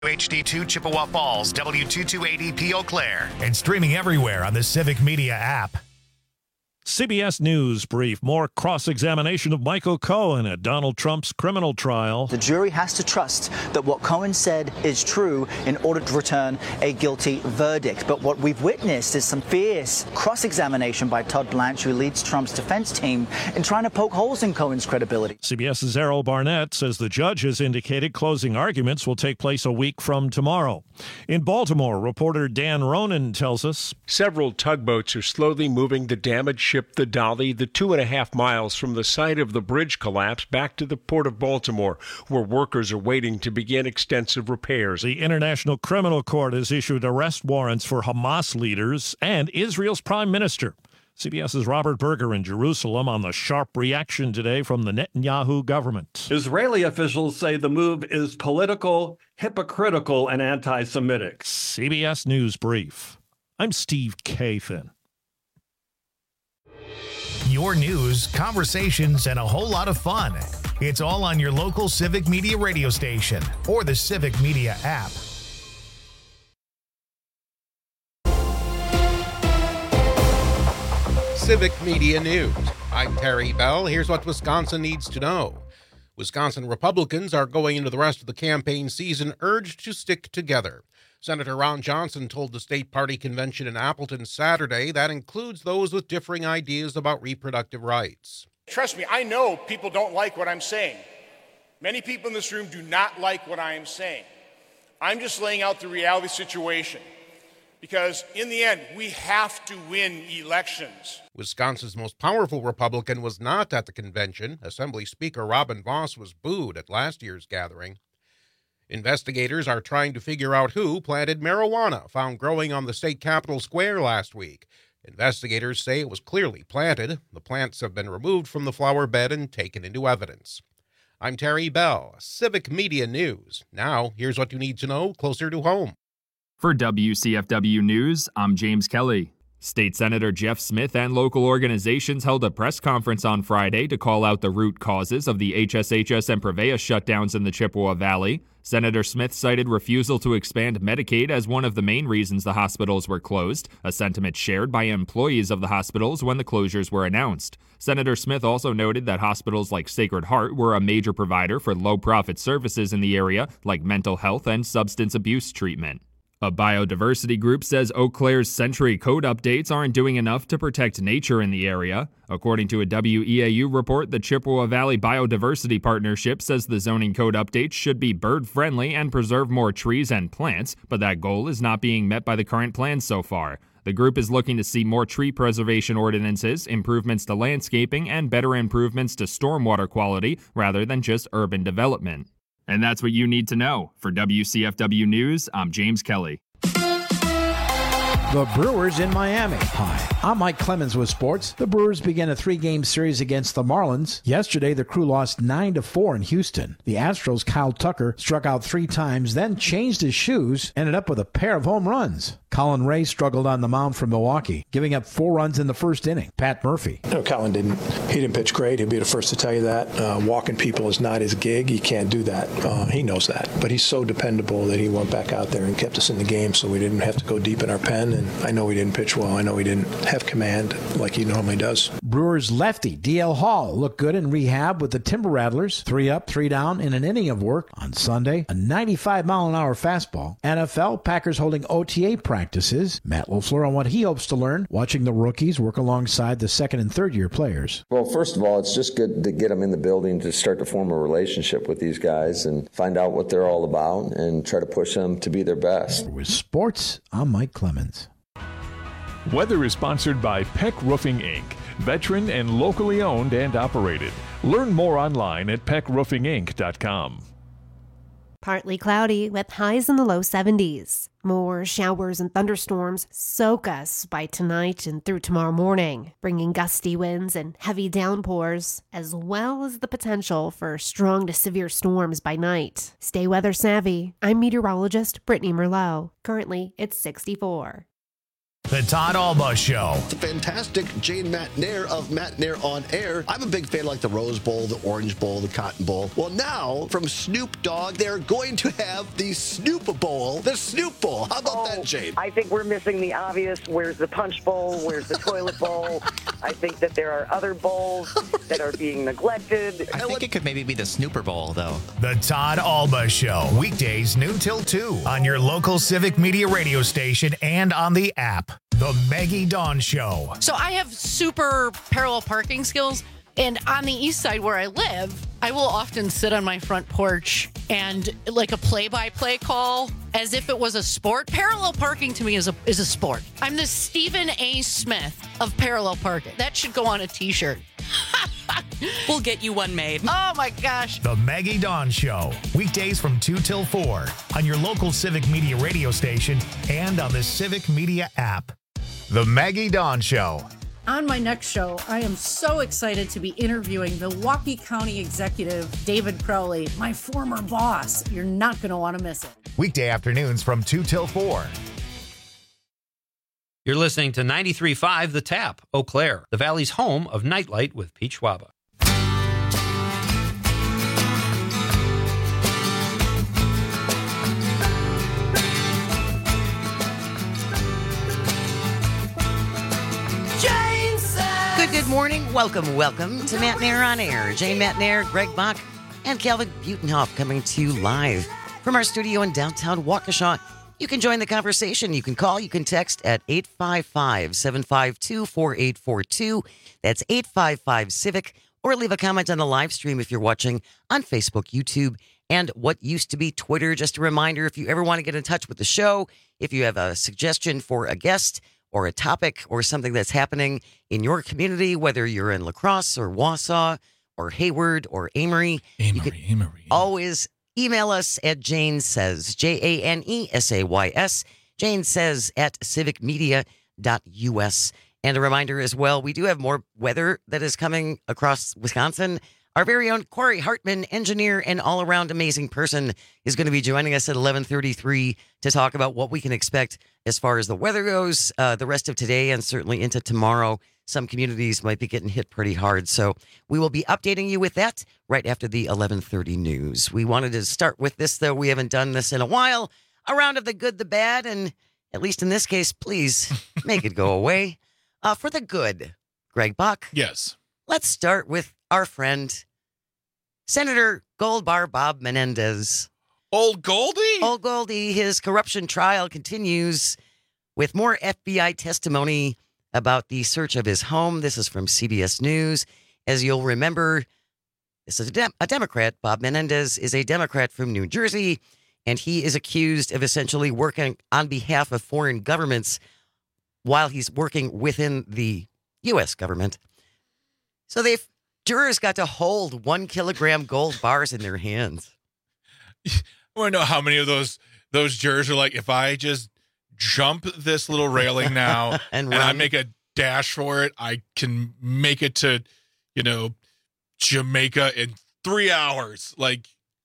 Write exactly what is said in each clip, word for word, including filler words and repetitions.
H D two Chippewa Falls, W two two eight zero P Eau Claire, and streaming everywhere on the Civic Media app. C B S News brief. More cross-examination of Michael Cohen at Donald Trump's criminal trial. The jury has to trust that what Cohen said is true in order to return a guilty verdict. But what we've witnessed is some fierce cross-examination by Todd Blanche, who leads Trump's defense team, in trying to poke holes in Cohen's credibility. CBS's Errol Barnett says the judge has indicated closing arguments will take place a week from tomorrow. In Baltimore, reporter Dan Ronan tells us several tugboats are slowly moving the damaged ship the Dolly the two and a half miles from the site of the bridge collapse back to the port of Baltimore, where workers are waiting to begin extensive repairs. The International Criminal Court has issued arrest warrants for Hamas leaders and Israel's prime minister. CBS's Robert Berger in Jerusalem on the sharp reaction today from the Netanyahu government. Israeli officials say the move is political, hypocritical, and anti-Semitic. C B S News Brief. I'm Steve Kathan. Your news, conversations, and a whole lot of fun. It's all on your local Civic Media radio station or the Civic Media app. Civic Media News. I'm Terry Bell. Here's what Wisconsin needs to know. Wisconsin Republicans are going into the rest of the campaign season urged to stick together. Senator Ron Johnson told the state party convention in Appleton Saturday that includes those with differing ideas about reproductive rights. Trust me, I know people don't like what I'm saying. Many people in this room do not like what I am saying. I'm just laying out the reality situation. Because in the end, we have to win elections. Wisconsin's most powerful Republican was not at the convention. Assembly Speaker Robin Vos was booed at last year's gathering. Investigators are trying to figure out who planted marijuana found growing on the state capitol square last week. Investigators say it was clearly planted. The plants have been removed from the flower bed and taken into evidence. I'm Terry Bell, Civic Media News. Now, here's what you need to know closer to home. For W C F W News, I'm James Kelly. State Senator Jeff Smith and local organizations held a press conference on Friday to call out the root causes of the H S H S and Prevea shutdowns in the Chippewa Valley. Senator Smith cited refusal to expand Medicaid as one of the main reasons the hospitals were closed, a sentiment shared by employees of the hospitals when the closures were announced. Senator Smith also noted that hospitals like Sacred Heart were a major provider for low-profit services in the area, like mental health and substance abuse treatment. A biodiversity group says Eau Claire's Century Code updates aren't doing enough to protect nature in the area. According to a W E A U report, the Chippewa Valley Biodiversity Partnership says the zoning code updates should be bird-friendly and preserve more trees and plants, but that goal is not being met by the current plans so far. The group is looking to see more tree preservation ordinances, improvements to landscaping, and better improvements to stormwater quality rather than just urban development. And that's what you need to know. For W C F W News, I'm James Kelly. The Brewers in Miami. Hi, I'm Mike Clemens with sports. The Brewers began a three-game series against the Marlins. Yesterday, the crew lost nine to four in Houston. The Astros' Kyle Tucker struck out three times, then changed his shoes, ended up with a pair of home runs. Colin Ray struggled on the mound for Milwaukee, giving up four runs in the first inning. Pat Murphy. You know, Colin didn't, he didn't pitch great. He'll be the first to tell you that. Uh, walking people is not his gig. He can't do that. Uh, he knows that. But he's so dependable that he went back out there and kept us in the game so we didn't have to go deep in our pen. And I know he didn't pitch well. I know he didn't have command like he normally does. Brewers lefty D L Hall looked good in rehab with the Timber Rattlers. Three up, three down in an inning of work. On Sunday, a ninety-five mile an hour fastball. N F L, Packers holding O T A practices. Matt LaFleur on what he hopes to learn, watching the rookies work alongside the second and third year players. Well, first of all, it's just good to get them in the building to start to form a relationship with these guys and find out what they're all about and try to push them to be their best. With sports, I'm Mike Clemens. Weather is sponsored by Peck Roofing, Incorporated, veteran and locally owned and operated. Learn more online at peck roofing inc dot com. Partly cloudy with highs in the low seventies. More showers and thunderstorms soak us by tonight and through tomorrow morning, bringing gusty winds and heavy downpours, as well as the potential for strong to severe storms by night. Stay weather savvy. I'm meteorologist Brittany Merlot. Currently, it's sixty-four. The Todd Alba Show. The fantastic Jane McNair of McNair on Air. I'm a big fan of like the Rose Bowl, the Orange Bowl, the Cotton Bowl. Well, now from Snoop Dogg, they're going to have the Snoop Bowl, the Snoop Bowl. How about oh, that, Jane? I think we're missing the obvious. Where's the Punch Bowl? Where's the Toilet Bowl? I think that there are other bowls that are being neglected. I think it could maybe be the Snooper Bowl, though. The Todd Alba Show. Weekdays noon till two on your local Civic Media radio station and on the app. The Maggie Dawn Show. So I have super parallel parking skills. And on the east side where I live, I will often sit on my front porch and like a play-by-play call as if it was a sport. Parallel parking to me is a is a sport. I'm the Stephen A. Smith of parallel parking. That should go on a T-shirt. We'll get you one made. Oh, my gosh. The Maggie Dawn Show. Weekdays from two till four on your local Civic Media radio station and on the Civic Media app. The Maggie Dawn Show. On my next show, I am so excited to be interviewing Milwaukee County Executive David Crowley, my former boss. You're not going to want to miss it. Weekday afternoons from two till four. You're listening to ninety-three point five The Tap, Eau Claire, the Valley's home of Nightlight with Pete Schwaba. Good, good morning. Welcome, welcome to Matt Nair on Air. Jane Matt Nair, Greg Bach, and Calvin Butenhoff coming to you live from our studio in downtown Waukesha. You can join the conversation. You can call, you can text at eight five five, seven five two, four eight four two. That's eight five five Civic. Or leave a comment on the live stream if you're watching on Facebook, YouTube, and what used to be Twitter. Just a reminder, if you ever want to get in touch with the show, if you have a suggestion for a guest or a topic or something that's happening in your community, whether you're in La Crosse or Wausau or Hayward or Amory, Amory, you can Amory. always email us at Jane Says, J A N E S A Y S, Jane Says at civic media dot U S. And a reminder as well, we do have more weather that is coming across Wisconsin. Our very own Corey Hartman, engineer and all-around amazing person, is going to be joining us at eleven thirty-three to talk about what we can expect as far as the weather goes uh, the rest of today and certainly into tomorrow. Some communities might be getting hit pretty hard. So we will be updating you with that right after the eleven thirty news. We wanted to start with this, though. We haven't done this in a while. A round of the good, the bad, and at least in this case, please make it go away. Uh, for the good, Greg Bach. Yes. Let's start with our friend, Senator Goldbar Bob Menendez. Old Goldie? Old Goldie. His corruption trial continues with more F B I testimony about the search of his home. This is from C B S News. As you'll remember, this is a, Dem- a Democrat. Bob Menendez is a Democrat from New Jersey, and he is accused of essentially working on behalf of foreign governments while he's working within the U S government. So they've jurors got to hold one kilogram gold bars in their hands. I want to know how many of those those jurors are like, if I just jump this little railing now and, and I make a dash for it, I can make it to, you know, Jamaica in three hours. Like,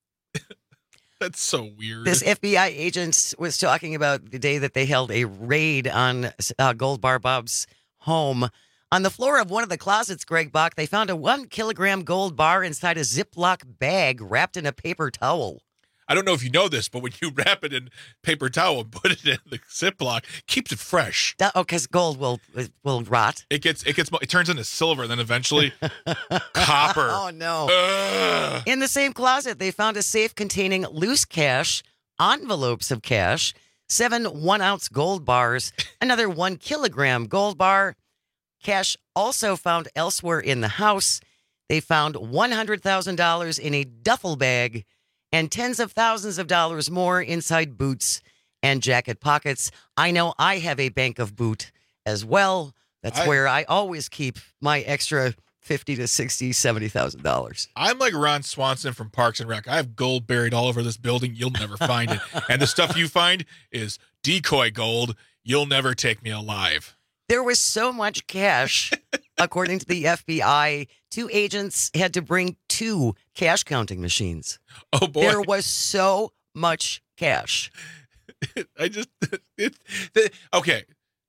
that's so weird. This F B I agent was talking about the day that they held a raid on uh, Gold Bar Bob's home. On the floor of one of the closets, Greg Bach, they found a one kilogram gold bar inside a Ziploc bag wrapped in a paper towel. I don't know if you know this, but when you wrap it in paper towel and put it in the Ziploc, keeps it fresh. That, oh, because gold will will rot. It gets it gets it turns into silver, and then eventually copper. Oh no! Ugh. In the same closet, they found a safe containing loose cash, envelopes of cash, seven one-ounce gold bars, another one kilogram gold bar. Cash also found elsewhere in the house. They found one hundred thousand dollars in a duffel bag and tens of thousands of dollars more inside boots and jacket pockets. I know I have a bank of boot as well. That's I, where I always keep my extra fifty to sixty, seventy thousand dollars. I'm like Ron Swanson from Parks and Rec. I have gold buried all over this building. You'll never find it. And the stuff you find is decoy gold. You'll never take me alive. There was so much cash, according to the F B I, two agents had to bring two cash counting machines. Oh, boy. There was so much cash. I just, it, the, okay.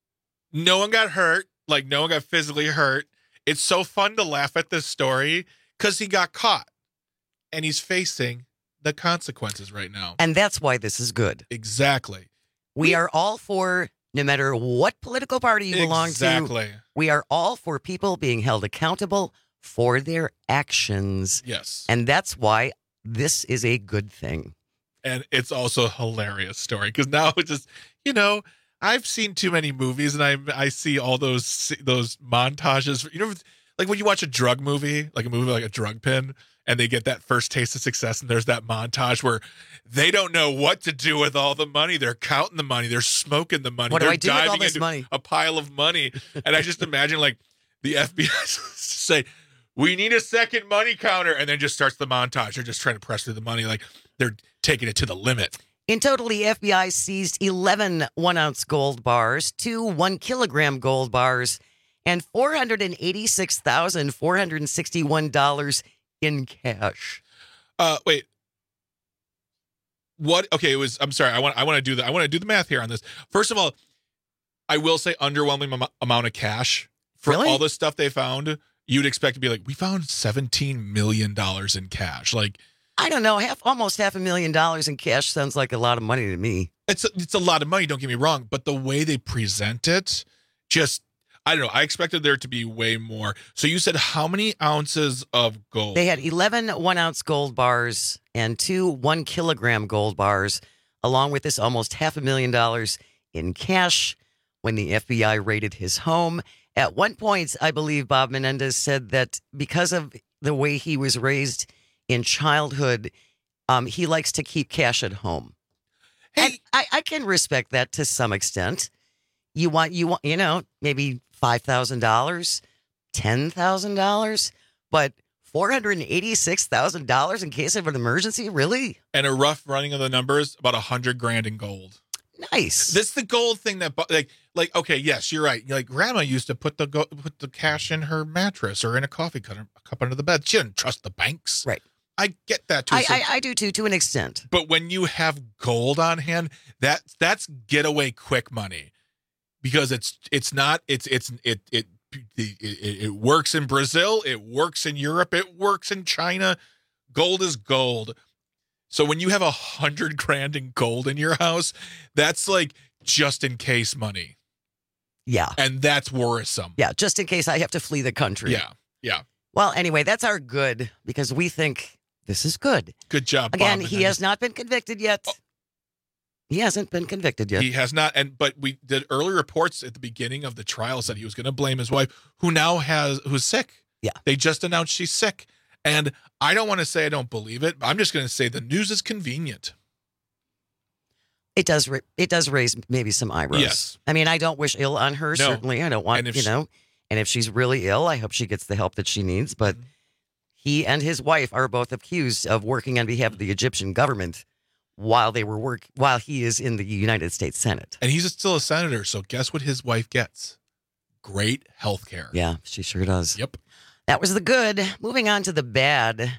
No one got hurt. Like, no one got physically hurt. It's so fun to laugh at this story because he got caught and he's facing the consequences right now. And that's why this is good. Exactly. We are all for, no matter what political party you belong Exactly. to, we are all for people being held accountable for their actions. Yes. And that's why this is a good thing. And it's also a hilarious story because now it's just, you know, I've seen too many movies and I I see all those those montages. You know, like when you watch a drug movie, like a movie like a Drug Pin, and they get that first taste of success, and there's that montage where they don't know what to do with all the money. They're counting the money. They're smoking the money. What do they're I do with diving all this into money? a pile of money. And I just imagine like the F B I say, we need a second money counter. And then just starts the montage. They're just trying to press through the money. Like they're taking it to the limit. In total, the F B I seized eleven one-ounce gold bars, two one-kilogram gold bars, and four hundred eighty-six thousand four hundred sixty-one dollars in cash. Uh, wait. What? Okay, it was. I'm sorry. I want. I want to do the. I want to do the math here on this. First of all, I will say underwhelming am- amount of cash for Really? all the stuff they found. You'd expect to be like, we found seventeen million dollars in cash. Like, I don't know, half almost half a million dollars in cash sounds like a lot of money to me. it's a, it's a lot of money. Don't get me wrong, but the way they present it, just I don't know. I expected there to be way more. So you said how many ounces of gold? They had eleven one-ounce gold bars and two one-kilogram gold bars, along with this almost half a million dollars in cash when the F B I raided his home. At one point, I believe Bob Menendez said that because of the way he was raised in childhood, um, he likes to keep cash at home. Hey. And I, I can respect that to some extent. You want, you want, you know, maybe five thousand dollars, ten thousand dollars, but four hundred eighty-six thousand dollars in case of an emergency? Really? And a rough running of the numbers, about a hundred grand in gold. Nice. That's the gold thing that, like, like okay, yes, you're right. Like, grandma used to put the go- put the cash in her mattress or in a coffee cup, a cup under the bed. She didn't trust the banks. Right. I get that too. I, I, I do too, to an extent. But when you have gold on hand, that that's getaway quick money, because it's it's not it's it's it it it, it, it works in Brazil, it works in Europe, it works in China. Gold is gold. So when you have a hundred grand in gold in your house, that's like just in case money. Yeah. And that's worrisome. Yeah, just in case I have to flee the country. Yeah. Yeah. Well, anyway, that's our good, because we think this is good. Good job. Again, Bob. he has not been convicted yet. Oh. He hasn't been convicted yet. He has not. And but we did early reports at the beginning of the trial said he was going to blame his wife, who now has who's sick. Yeah. They just announced she's sick. And I don't want to say I don't believe it. I'm just going to say the news is convenient. It does. Ra- it does raise maybe some eyebrows. Yes. I mean, I don't wish ill on her. No. Certainly, I don't want you she- know. And if she's really ill, I hope she gets the help that she needs. But mm-hmm. he and his wife are both accused of working on behalf of the Egyptian government while they were work while he is in the United States Senate. And he's still a senator. So guess what his wife gets? Great health care. Yeah, she sure does. Yep. That was the good. Moving on to the bad.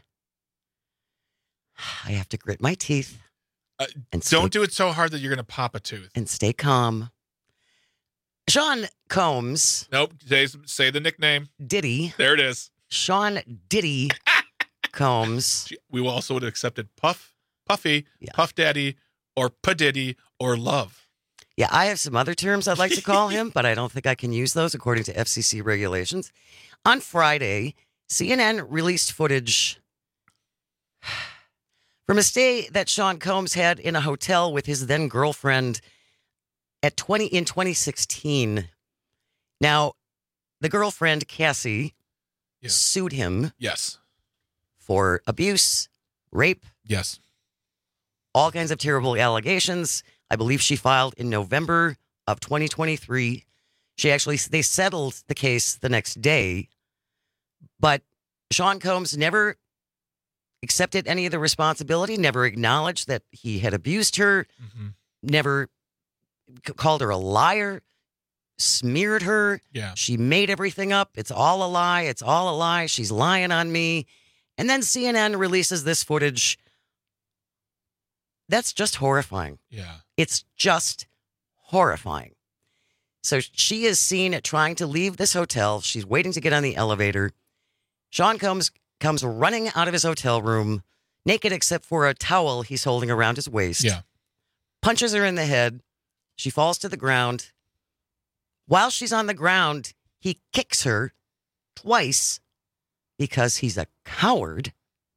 I have to grit my teeth. Uh, and don't stay, do it so hard that you're going to pop a tooth. And stay calm. Sean Combs. Nope. Say, say the nickname. Diddy. There it is. Sean Diddy Combs. We also would have accepted Puff, Puffy, yeah. Puff Daddy, or P-Diddy, or Love. Yeah, I have some other terms I'd like to call him, but I don't think I can use those according to F C C regulations. On Friday, C N N released footage from a stay that Sean Combs had in a hotel with his then girlfriend at twenty in twenty sixteen. Now, the girlfriend, Cassie, yeah. sued him. Yes. For abuse, rape. Yes. All kinds of terrible allegations. I believe she filed in November of twenty twenty-three. She actually, they settled the case the next day, but Sean Combs never accepted any of the responsibility, never acknowledged that he had abused her, mm-hmm. never c- called her a liar, smeared her. Yeah. She made everything up. It's all a lie. It's all a lie. She's lying on me. And then C N N releases this footage. That's just horrifying. Yeah. It's just horrifying. So she is seen trying to leave this hotel. She's waiting to get on the elevator. Sean Combs comes running out of his hotel room, naked except for a towel he's holding around his waist. Yeah. Punches her in the head. She falls to the ground. While she's on the ground, he kicks her twice because he's a coward.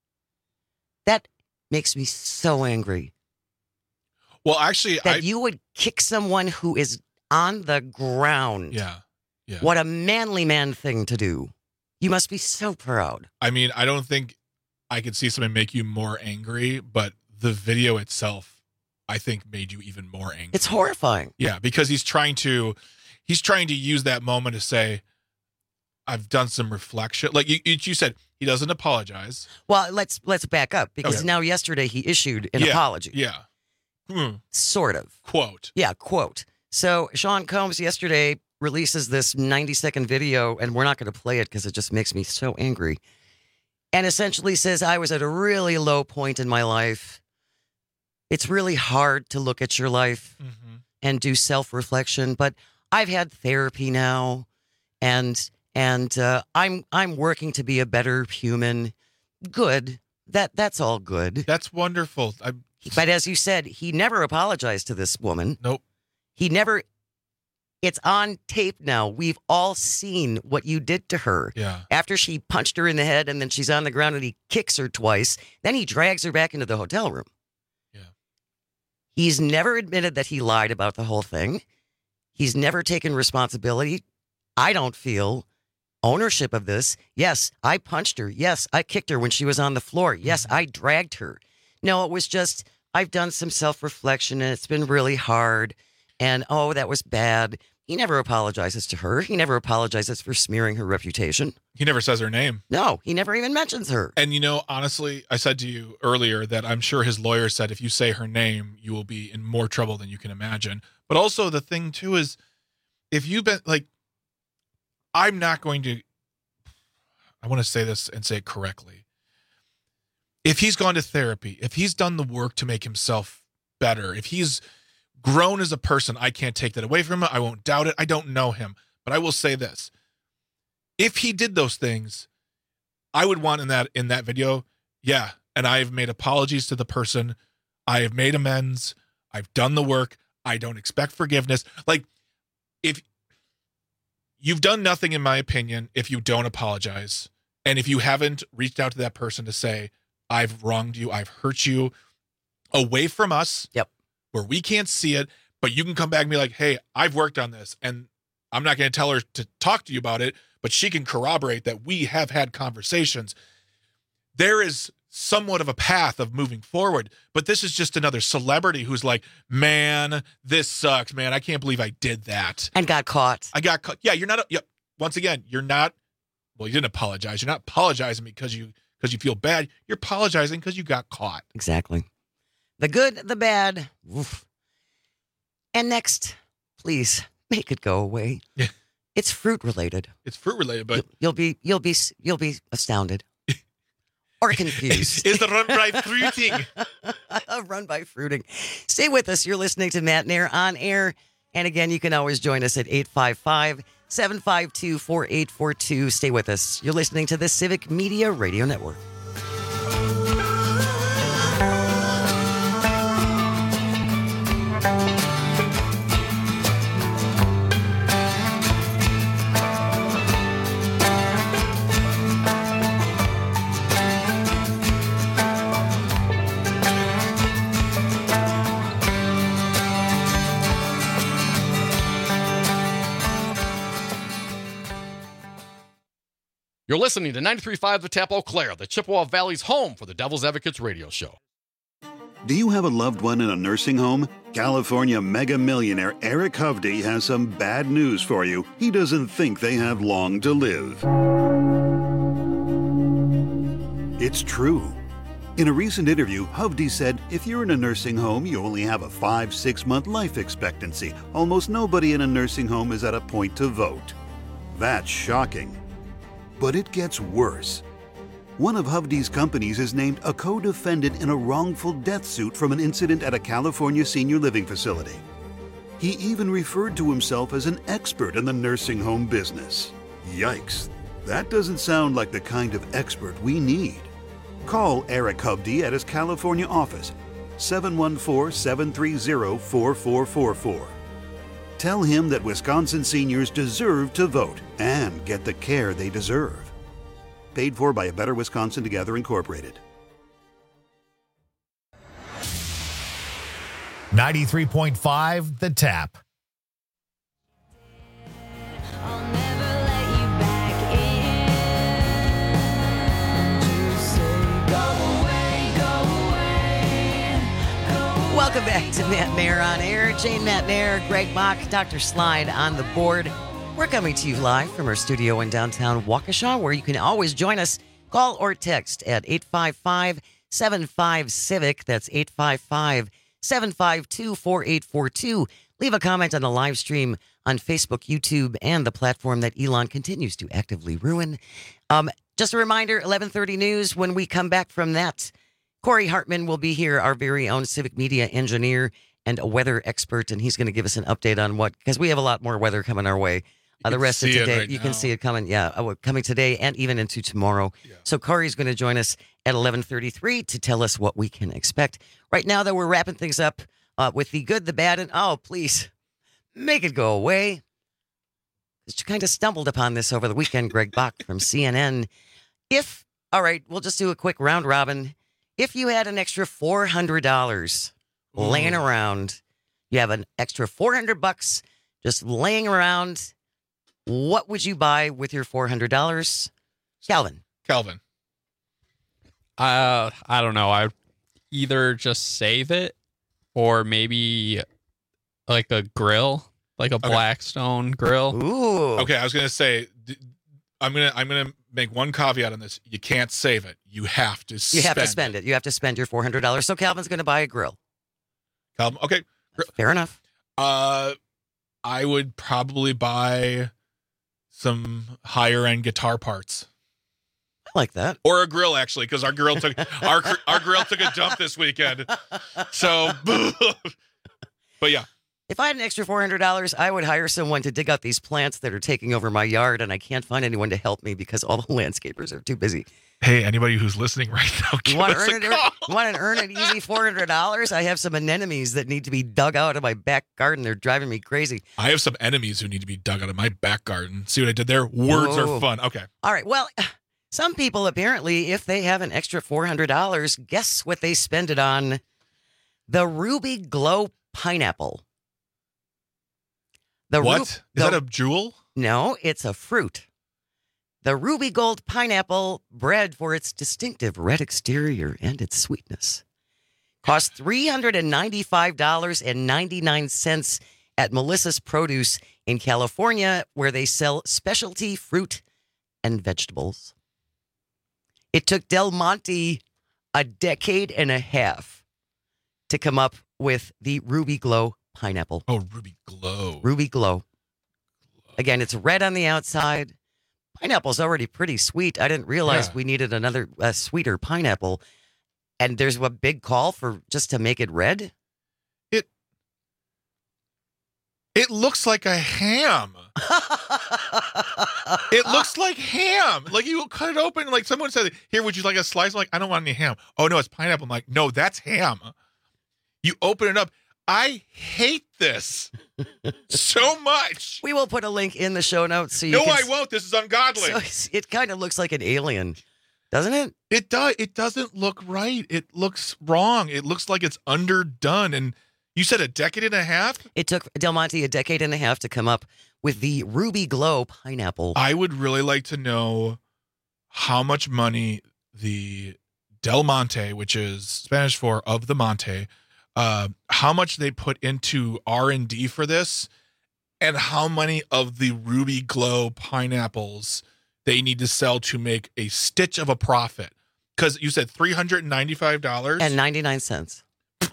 That makes me so angry. Well, actually, that I, you would kick someone who is on the ground. Yeah. Yeah. What a manly man thing to do. You must be so proud. I mean, I don't think I could see something make you more angry, but the video itself, I think, made you even more angry. It's horrifying. Yeah, because he's trying to, he's trying to use that moment to say, I've done some reflection. Like you, you said, he doesn't apologize. Well, let's let's back up because Okay. now yesterday he issued an Yeah, apology. Yeah. Hmm. Sort of. Quote. Yeah, quote. So Sean Combs yesterday releases this ninety second video, and we're not going to play it because it just makes me so angry. And essentially says, I was at a really low point in my life. It's really hard to look at your life Mm-hmm. and do self-reflection, but I've had therapy now, and and uh, I'm I'm working to be a better human. Good. That that's all good. That's wonderful. I, But as you said, he never apologized to this woman. Nope. He never. It's on tape now. We've all seen what you did to her. Yeah. After she punched her in the head and then she's on the ground and he kicks her twice. Then he drags her back into the hotel room. Yeah. He's never admitted that he lied about the whole thing. He's never taken responsibility. I don't feel ownership of this. Yes, I punched her. Yes, I kicked her when she was on the floor. Yes, I dragged her. No, it was just, I've done some self-reflection and it's been really hard. And, oh, that was bad. He never apologizes to her. He never apologizes for smearing her reputation. He never says her name. No, he never even mentions her. And, you know, honestly, I said to you earlier that I'm sure his lawyer said if you say her name, you will be in more trouble than you can imagine. But also the thing, too, is if you've been, like, I'm not going to, I want to say this and say it correctly. If he's gone to therapy, if he's done the work to make himself better, if he's grown as a person, I can't take that away from him. I won't doubt it. I don't know him. But I will say this. If he did those things, I would want in that in that video, yeah, and I have made apologies to the person. I have made amends. I've done the work. I don't expect forgiveness. Like, if you've done nothing, in my opinion, if you don't apologize, and if you haven't reached out to that person to say, I've wronged you, I've hurt you, away from us, yep, where we can't see it, but you can come back and be like, hey, I've worked on this, and I'm not going to tell her to talk to you about it, but she can corroborate that we have had conversations. There is somewhat of a path of moving forward, but this is just another celebrity who's like, man, this sucks, man. I can't believe I did that. And got caught. I got caught. Yeah, you're not, yep. Once again, you're not, well, you didn't apologize. You're not apologizing because you, because you feel bad. You're apologizing because you got caught. Exactly. The good, the bad. Oof. And next, please make it go away. Yeah. It's fruit related. It's fruit related, but you'll be you'll be you'll be astounded or confused. It's the run by fruiting. Run by fruiting. Stay with us. You're listening to Matt Nair on air, and again, you can always join us at eight five five, seven five two, four eight four two. Stay with us. You're listening to the Civic Media Radio Network. You're listening to ninety-three point five The Tap Eau Claire, the Chippewa Valley's home for the Devil's Advocates radio show. Do you have a loved one in a nursing home? California mega millionaire Eric Hovde has some bad news for you. He doesn't think they have long to live. It's true. In a recent interview, Hovde said, if you're in a nursing home, you only have a five, six month life expectancy. Almost nobody in a nursing home is at a point to vote. That's shocking. But it gets worse. One of Hovde's companies is named a co-defendant in a wrongful death suit from an incident at a California senior living facility. He even referred to himself as an expert in the nursing home business. Yikes, that doesn't sound like the kind of expert we need. Call Eric Hubdy at his California office, seven one four, seven three zero, four four four four. Tell him that Wisconsin seniors deserve to vote and get the care they deserve. Paid for by A Better Wisconsin Together Incorporated. ninety-three point five The Tap. Welcome back to Matt Mayer on Air. Jane Matt Mayer, Greg Bach, Doctor Slide on the board. We're coming to you live from our studio in downtown Waukesha, where you can always join us. Call or text at eight five five, seven five, CIVIC. That's eight five five, seven five two, four eight four two. Leave a comment on the live stream on Facebook, YouTube, and the platform that Elon continues to actively ruin. Um, just a reminder, eleven thirty news. When we come back from that, Corey Hartman will be here, our very own civic media engineer and a weather expert, and he's going to give us an update on what, because we have a lot more weather coming our way. Uh, the rest of today, right you now. Can see it coming, yeah, uh, coming today and even into tomorrow. Yeah. So Corey's going to join us at eleven thirty-three to tell us what we can expect. Right now, though, we're wrapping things up uh, with the good, the bad, and oh, please, make it go away. You kind of stumbled upon this over the weekend, Greg Bach from C N N. If, all right, we'll just do a quick round robin. If you had an extra four hundred dollars Ooh. laying around, you have an extra four hundred bucks just laying around, what would you buy with your four hundred dollars? Calvin. Calvin. Uh, I don't know. I either just save it or maybe like a grill, like a okay. Blackstone grill. Ooh. Okay, I was going to say, I'm going to I'm going to make one caveat on this. You can't save it. You have to spend You have to spend it. it. You have to spend your four hundred dollars. So Calvin's going to buy a grill. Calvin, okay. Fair enough. Uh, I would probably buy some higher end guitar parts. I like that. Or a grill, actually, because our grill took our our grill took a dump this weekend. So, but yeah. If I had an extra four hundred dollars, I would hire someone to dig out these plants that are taking over my yard, and I can't find anyone to help me because all the landscapers are too busy. Hey, anybody who's listening right now, give you want us to earn a it, call. You want to earn an easy four hundred dollars? I have some anemones that need to be dug out of my back garden. They're driving me crazy. I have some enemies who need to be dug out of my back garden. See what I did there? Words Whoa. Are fun. Okay. All right. Well, some people apparently, if they have an extra four hundred dollars, guess what they spend it on? The Ruby Glow pineapple. The what? Ru- Is the, that a jewel? No, it's a fruit. The Ruby Gold pineapple, bred for its distinctive red exterior and its sweetness, costs three hundred ninety-five dollars and ninety-nine cents at Melissa's Produce in California, where they sell specialty fruit and vegetables. It took Del Monte a decade and a half to come up with the Ruby Glow pineapple. Oh, Ruby Glow. Ruby Glow. Again, it's red on the outside. Pineapple's already pretty sweet. I didn't realize yeah. we needed another uh, sweeter pineapple. And there's a big call for just to make it red. It it looks like a ham. It looks like ham. Like you cut it open. Like someone said, "Here, would you like a slice?" I'm like, I don't want any ham. Oh no, it's pineapple. I'm like, no, that's ham. You open it up. I hate this so much. We will put a link in the show notes. So you no, can... I won't. This is ungodly. So it kind of looks like an alien, doesn't it? It does. It doesn't look right. It looks wrong. It looks like it's underdone. And you said a decade and a half? It took Del Monte a decade and a half to come up with the Ruby Glow pineapple. I would really like to know how much money the Del Monte, which is Spanish for of the Monte, Uh, how much they put into R and D for this, and how many of the Ruby Glow pineapples they need to sell to make a stitch of a profit. Because you said three hundred ninety-five dollars and ninety-nine cents.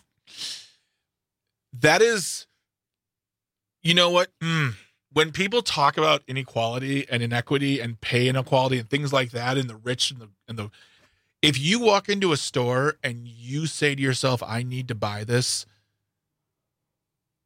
That is, you know what? Mm. When people talk about inequality and inequity and pay inequality and things like that, and the rich and the and the if you walk into a store and you say to yourself, I need to buy this,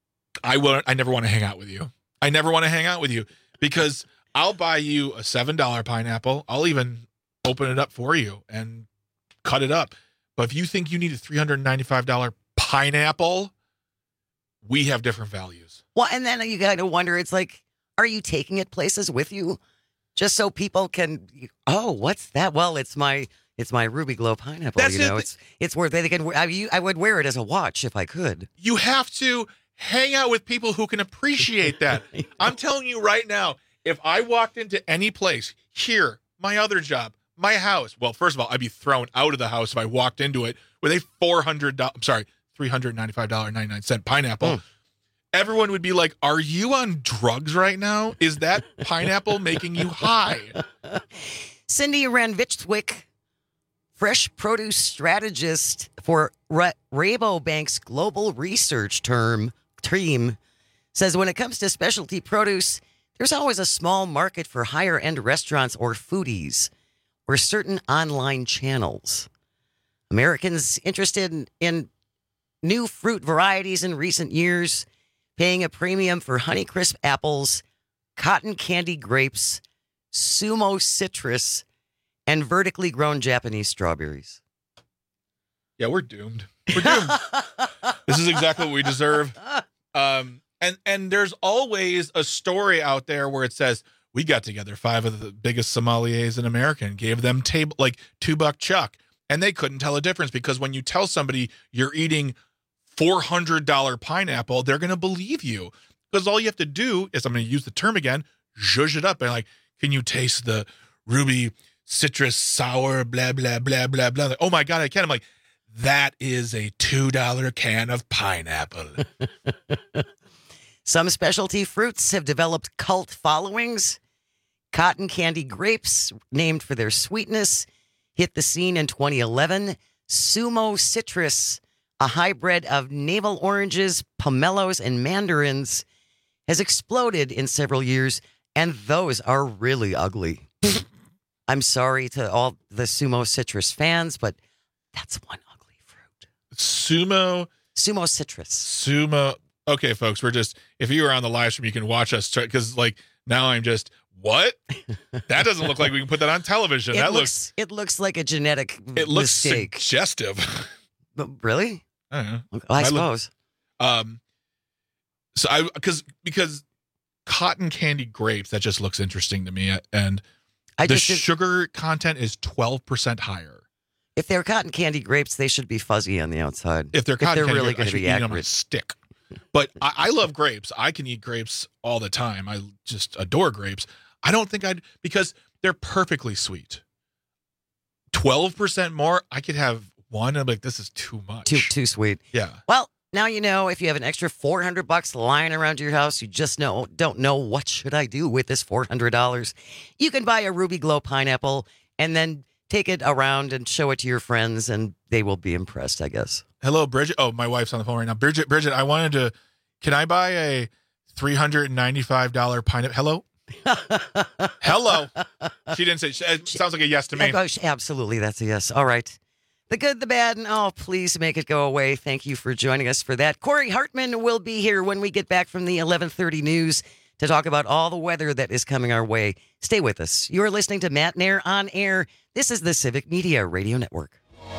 I will. I never want to hang out with you. I never want to hang out with you because I'll buy you a seven dollar pineapple. I'll even open it up for you and cut it up. But if you think you need a three hundred ninety-five dollar pineapple, we have different values. Well, and then you got to wonder, it's like, are you taking it places with you just so people can, oh, what's that? Well, it's my it's my Ruby Glow pineapple. That's you know, it. it's it's worth it. They can, I, I would wear it as a watch if I could. You have to hang out with people who can appreciate that. I'm telling you right now, if I walked into any place, here, my other job, my house, well, first of all, I'd be thrown out of the house if I walked into it with a four hundred dollars, I'm sorry, three hundred ninety-five dollars and ninety-nine cents pineapple. Mm. Everyone would be like, are you on drugs right now? Is that pineapple making you high? Cindy Ranvichwick, fresh produce strategist for Ra- Rabobank's global research term team, says when it comes to specialty produce, there's always a small market for higher-end restaurants or foodies or certain online channels. Americans interested in, in new fruit varieties in recent years, paying a premium for Honeycrisp apples, cotton candy grapes, Sumo citrus, and vertically grown Japanese strawberries. Yeah, we're doomed. We're doomed. This is exactly what we deserve. Um, and and there's always a story out there where it says, we got together five of the biggest sommeliers in America and gave them table like two buck chuck. And they couldn't tell a difference because when you tell somebody you're eating four hundred dollars pineapple, they're going to believe you. Because all you have to do is, I'm going to use the term again, zhuzh it up. And like, can you taste the ruby citrus sour, blah, blah, blah, blah, blah. Like, oh my God, I can. I'm like, that is a two dollar can of pineapple. Some specialty fruits have developed cult followings. Cotton candy grapes, named for their sweetness, hit the scene in twenty eleven. Sumo citrus, a hybrid of navel oranges, pomelos, and mandarins, has exploded in several years, and those are really ugly. I'm sorry to all the Sumo citrus fans, but that's one ugly fruit. Sumo? Sumo citrus. Sumo. Okay, folks, we're just, if you are on the live stream, you can watch us, because like now I'm just, what? That doesn't look like we can put that on television. It that looks, looks, it looks like a genetic it looks mistake. Suggestive. But really? I don't know. Well, I, I suppose. Look, um, so I, because, because cotton candy grapes, that just looks interesting to me. And I the just did, sugar content is twelve percent higher. If they're cotton candy grapes, they should be fuzzy on the outside. If they're, if cotton they're candy really grapes, going to be eat accurate. them on a stick. But I, I love grapes. I can eat grapes all the time. I just adore grapes. I don't think I'd, because they're perfectly sweet. twelve percent more, I could have one. I'm like, this is too much. Too too sweet. Yeah. Well, now you know, if you have an extra four hundred bucks lying around your house, you just know don't know what should I do with this four hundred dollars. You can buy a Ruby Glow pineapple and then take it around and show it to your friends, and they will be impressed, I guess. Hello, Bridget. Oh, my wife's on the phone right now. Bridget, Bridget, I wanted to, can I buy a three hundred ninety-five dollars pineapple? Hello? Hello. She didn't say, it sounds like a yes to me. Absolutely, that's a yes. All right. The good, the bad, and oh, please make it go away. Thank you for joining us for that. Corey Hartman will be here when we get back from the eleven thirty news to talk about all the weather that is coming our way. Stay with us. You're listening to Matt Nair on Air. This is the Civic Media Radio Network.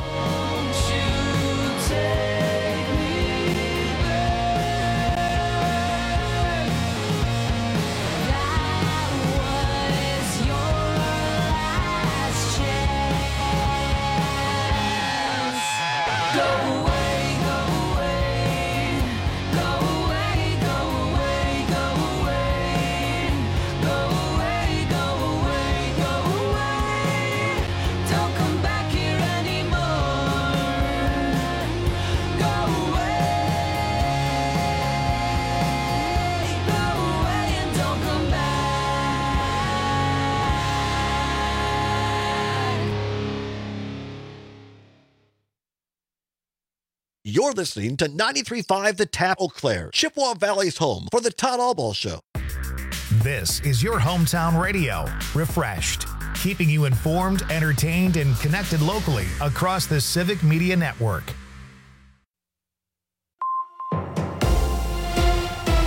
You're listening to ninety-three point five The Tap, Eau Claire, Chippewa Valley's home for the Todd Albaugh Show. This is your hometown radio, refreshed, keeping you informed, entertained, and connected locally across the Civic Media Network.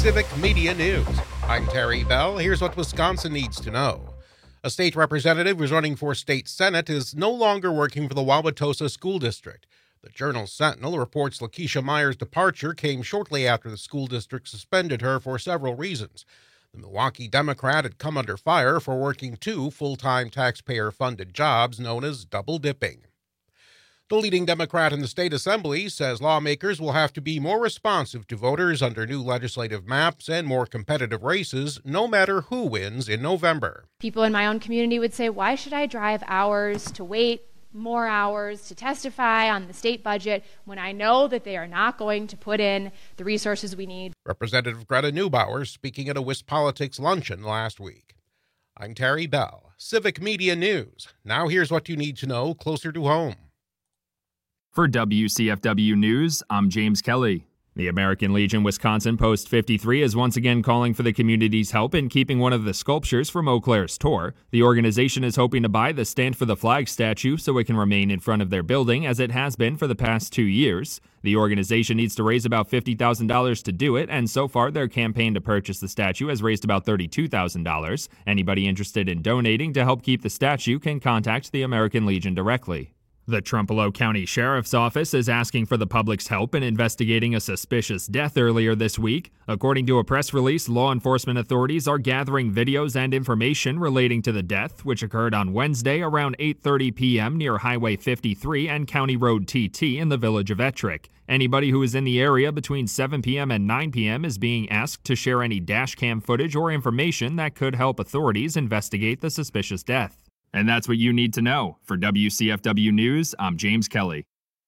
Civic Media News. I'm Terry Bell. Here's what Wisconsin needs to know. A state representative who's running for state senate is no longer working for the Wauwatosa School District. The Journal-Sentinel reports Lakeisha Meyer's departure came shortly after the school district suspended her for several reasons. The Milwaukee Democrat had come under fire for working two full-time taxpayer-funded jobs known as double dipping. The leading Democrat in the state assembly says lawmakers will have to be more responsive to voters under new legislative maps and more competitive races, no matter who wins in November. People in my own community would say, why should I drive hours to wait more hours to testify on the state budget when I know that they are not going to put in the resources we need? Representative Greta Neubauer speaking at a WisPolitics luncheon last week. I'm Terry Bell, Civic Media News. Now here's what you need to know closer to home. For W C F W News, I'm James Kelly. The American Legion Wisconsin Post fifty-three is once again calling for the community's help in keeping one of the sculptures from Eau Claire's tour. The organization is hoping to buy the Stand for the Flag statue so it can remain in front of their building as it has been for the past two years. The organization needs to raise about fifty thousand dollars to do it, and so far their campaign to purchase the statue has raised about thirty-two thousand dollars. Anybody interested in donating to help keep the statue can contact the American Legion directly. The Trumpereau County Sheriff's Office is asking for the public's help in investigating a suspicious death earlier this week. According to a press release, law enforcement authorities are gathering videos and information relating to the death, which occurred on Wednesday around eight thirty p.m. near Highway fifty-three and County Road T T in the village of Ettrick. Anybody who is in the area between seven p.m. and nine p.m. is being asked to share any dash cam footage or information that could help authorities investigate the suspicious death. And that's what you need to know. For W C F W News, I'm James Kelly.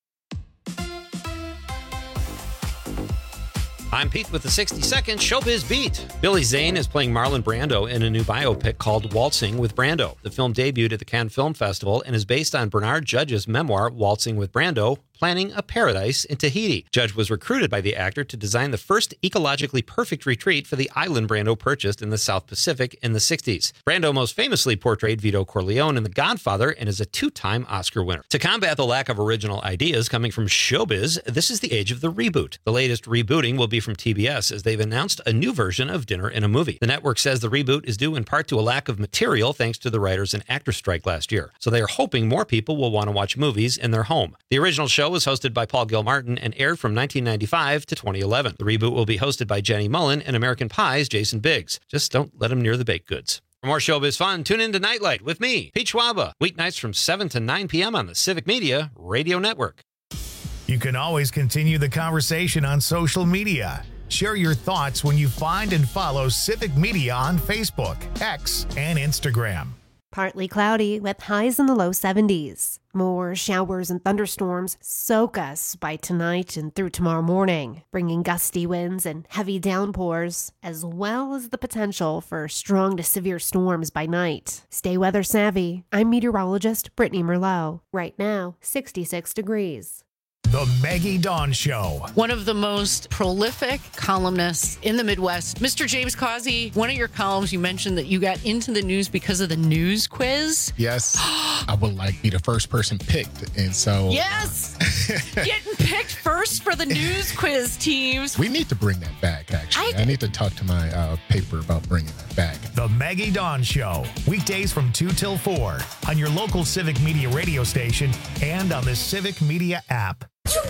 I'm Pete with the sixty second Showbiz Beat. Billy Zane is playing Marlon Brando in a new biopic called Waltzing with Brando. The film debuted at the Cannes Film Festival and is based on Bernard Judge's memoir, Waltzing with Brando, Planning a Paradise in Tahiti. Judge was recruited by the actor to design the first ecologically perfect retreat for the island Brando purchased in the South Pacific in the sixties. Brando most famously portrayed Vito Corleone in The Godfather and is a two-time Oscar winner. To combat the lack of original ideas coming from showbiz, this is the age of the reboot. The latest rebooting will be from T B S as they've announced a new version of Dinner in a Movie. The network says the reboot is due in part to a lack of material thanks to the writers and actors strike last year. So they are hoping more people will want to watch movies in their home. The original show was hosted by Paul Gilmartin and aired from nineteen ninety-five to twenty eleven. The reboot will be hosted by Jenny Mullen and American Pie's Jason Biggs. Just don't let him near the baked goods. For more showbiz fun, tune in to Nightlight with me, Pete Schwaba, weeknights from seven to nine p.m. on the Civic Media Radio Network. You can always continue the conversation on social media. Share your thoughts when you find and follow Civic Media on Facebook, X, and Instagram. Partly cloudy with highs in the low seventies. More showers and thunderstorms soak us by tonight and through tomorrow morning, bringing gusty winds and heavy downpours, as well as the potential for strong to severe storms by night. Stay weather savvy. I'm meteorologist Brittany Merlot. Right now, sixty-six degrees. The Maggie Dawn Show. One of the most prolific columnists in the Midwest, Mister James Causey. One of your columns, you mentioned that you got into the news because of the news quiz. Yes. I would like be the first person picked. And so. Yes. Getting picked first for the news quiz teams. We need to bring that back, actually. I, I need to talk to my uh, paper about bringing that back. The Maggie Dawn Show. Weekdays from two till four on your local Civic Media radio station and on the Civic Media app.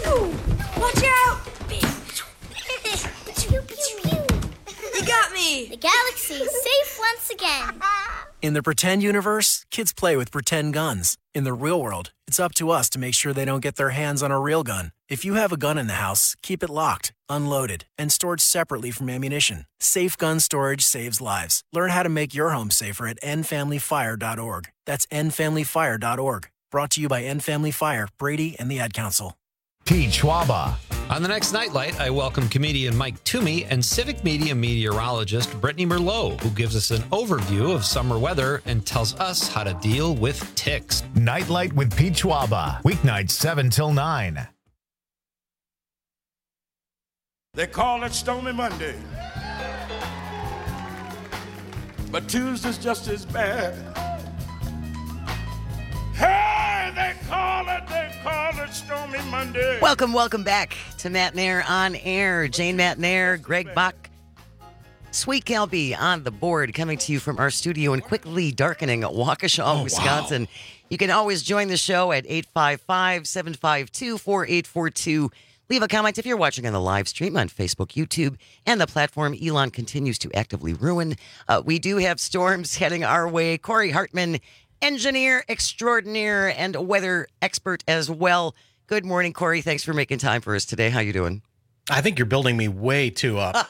Watch out! You got me! The galaxy is safe once again. In the pretend universe, kids play with pretend guns. In the real world, it's up to us to make sure they don't get their hands on a real gun. If you have a gun in the house, keep it locked, unloaded, and stored separately from ammunition. Safe gun storage saves lives. Learn how to make your home safer at end family fire dot org. That's end family fire dot org. Brought to you by End Family Fire, Brady, and the Ad Council. Pete Schwaba. On the next Nightlight, I welcome comedian Mike Toomey and Civic Media meteorologist Brittany Merlot, who gives us an overview of summer weather and tells us how to deal with ticks. Nightlight with Pete Schwaba. Weeknights seven till nine. They call it Stormy Monday. But Tuesday's just as bad. Hey, they call it, they call it Stormy Monday. Welcome, welcome back to Matt Nair on Air. Jane Matt Nair, Greg Bach, Sweet Calby on the board, coming to you from our studio in quickly darkening Waukesha, Oh, Wisconsin. wow. You can always join the show at eight five five, seven five two, four eight four two. Leave a comment if you're watching on the live stream on Facebook, YouTube, and the platform Elon continues to actively ruin. Uh, we do have storms heading our way. Corey Hartman, engineer extraordinaire and weather expert as well. Good morning, Corey. Thanks for making time for us today. How you doing? I think you're building me way too up.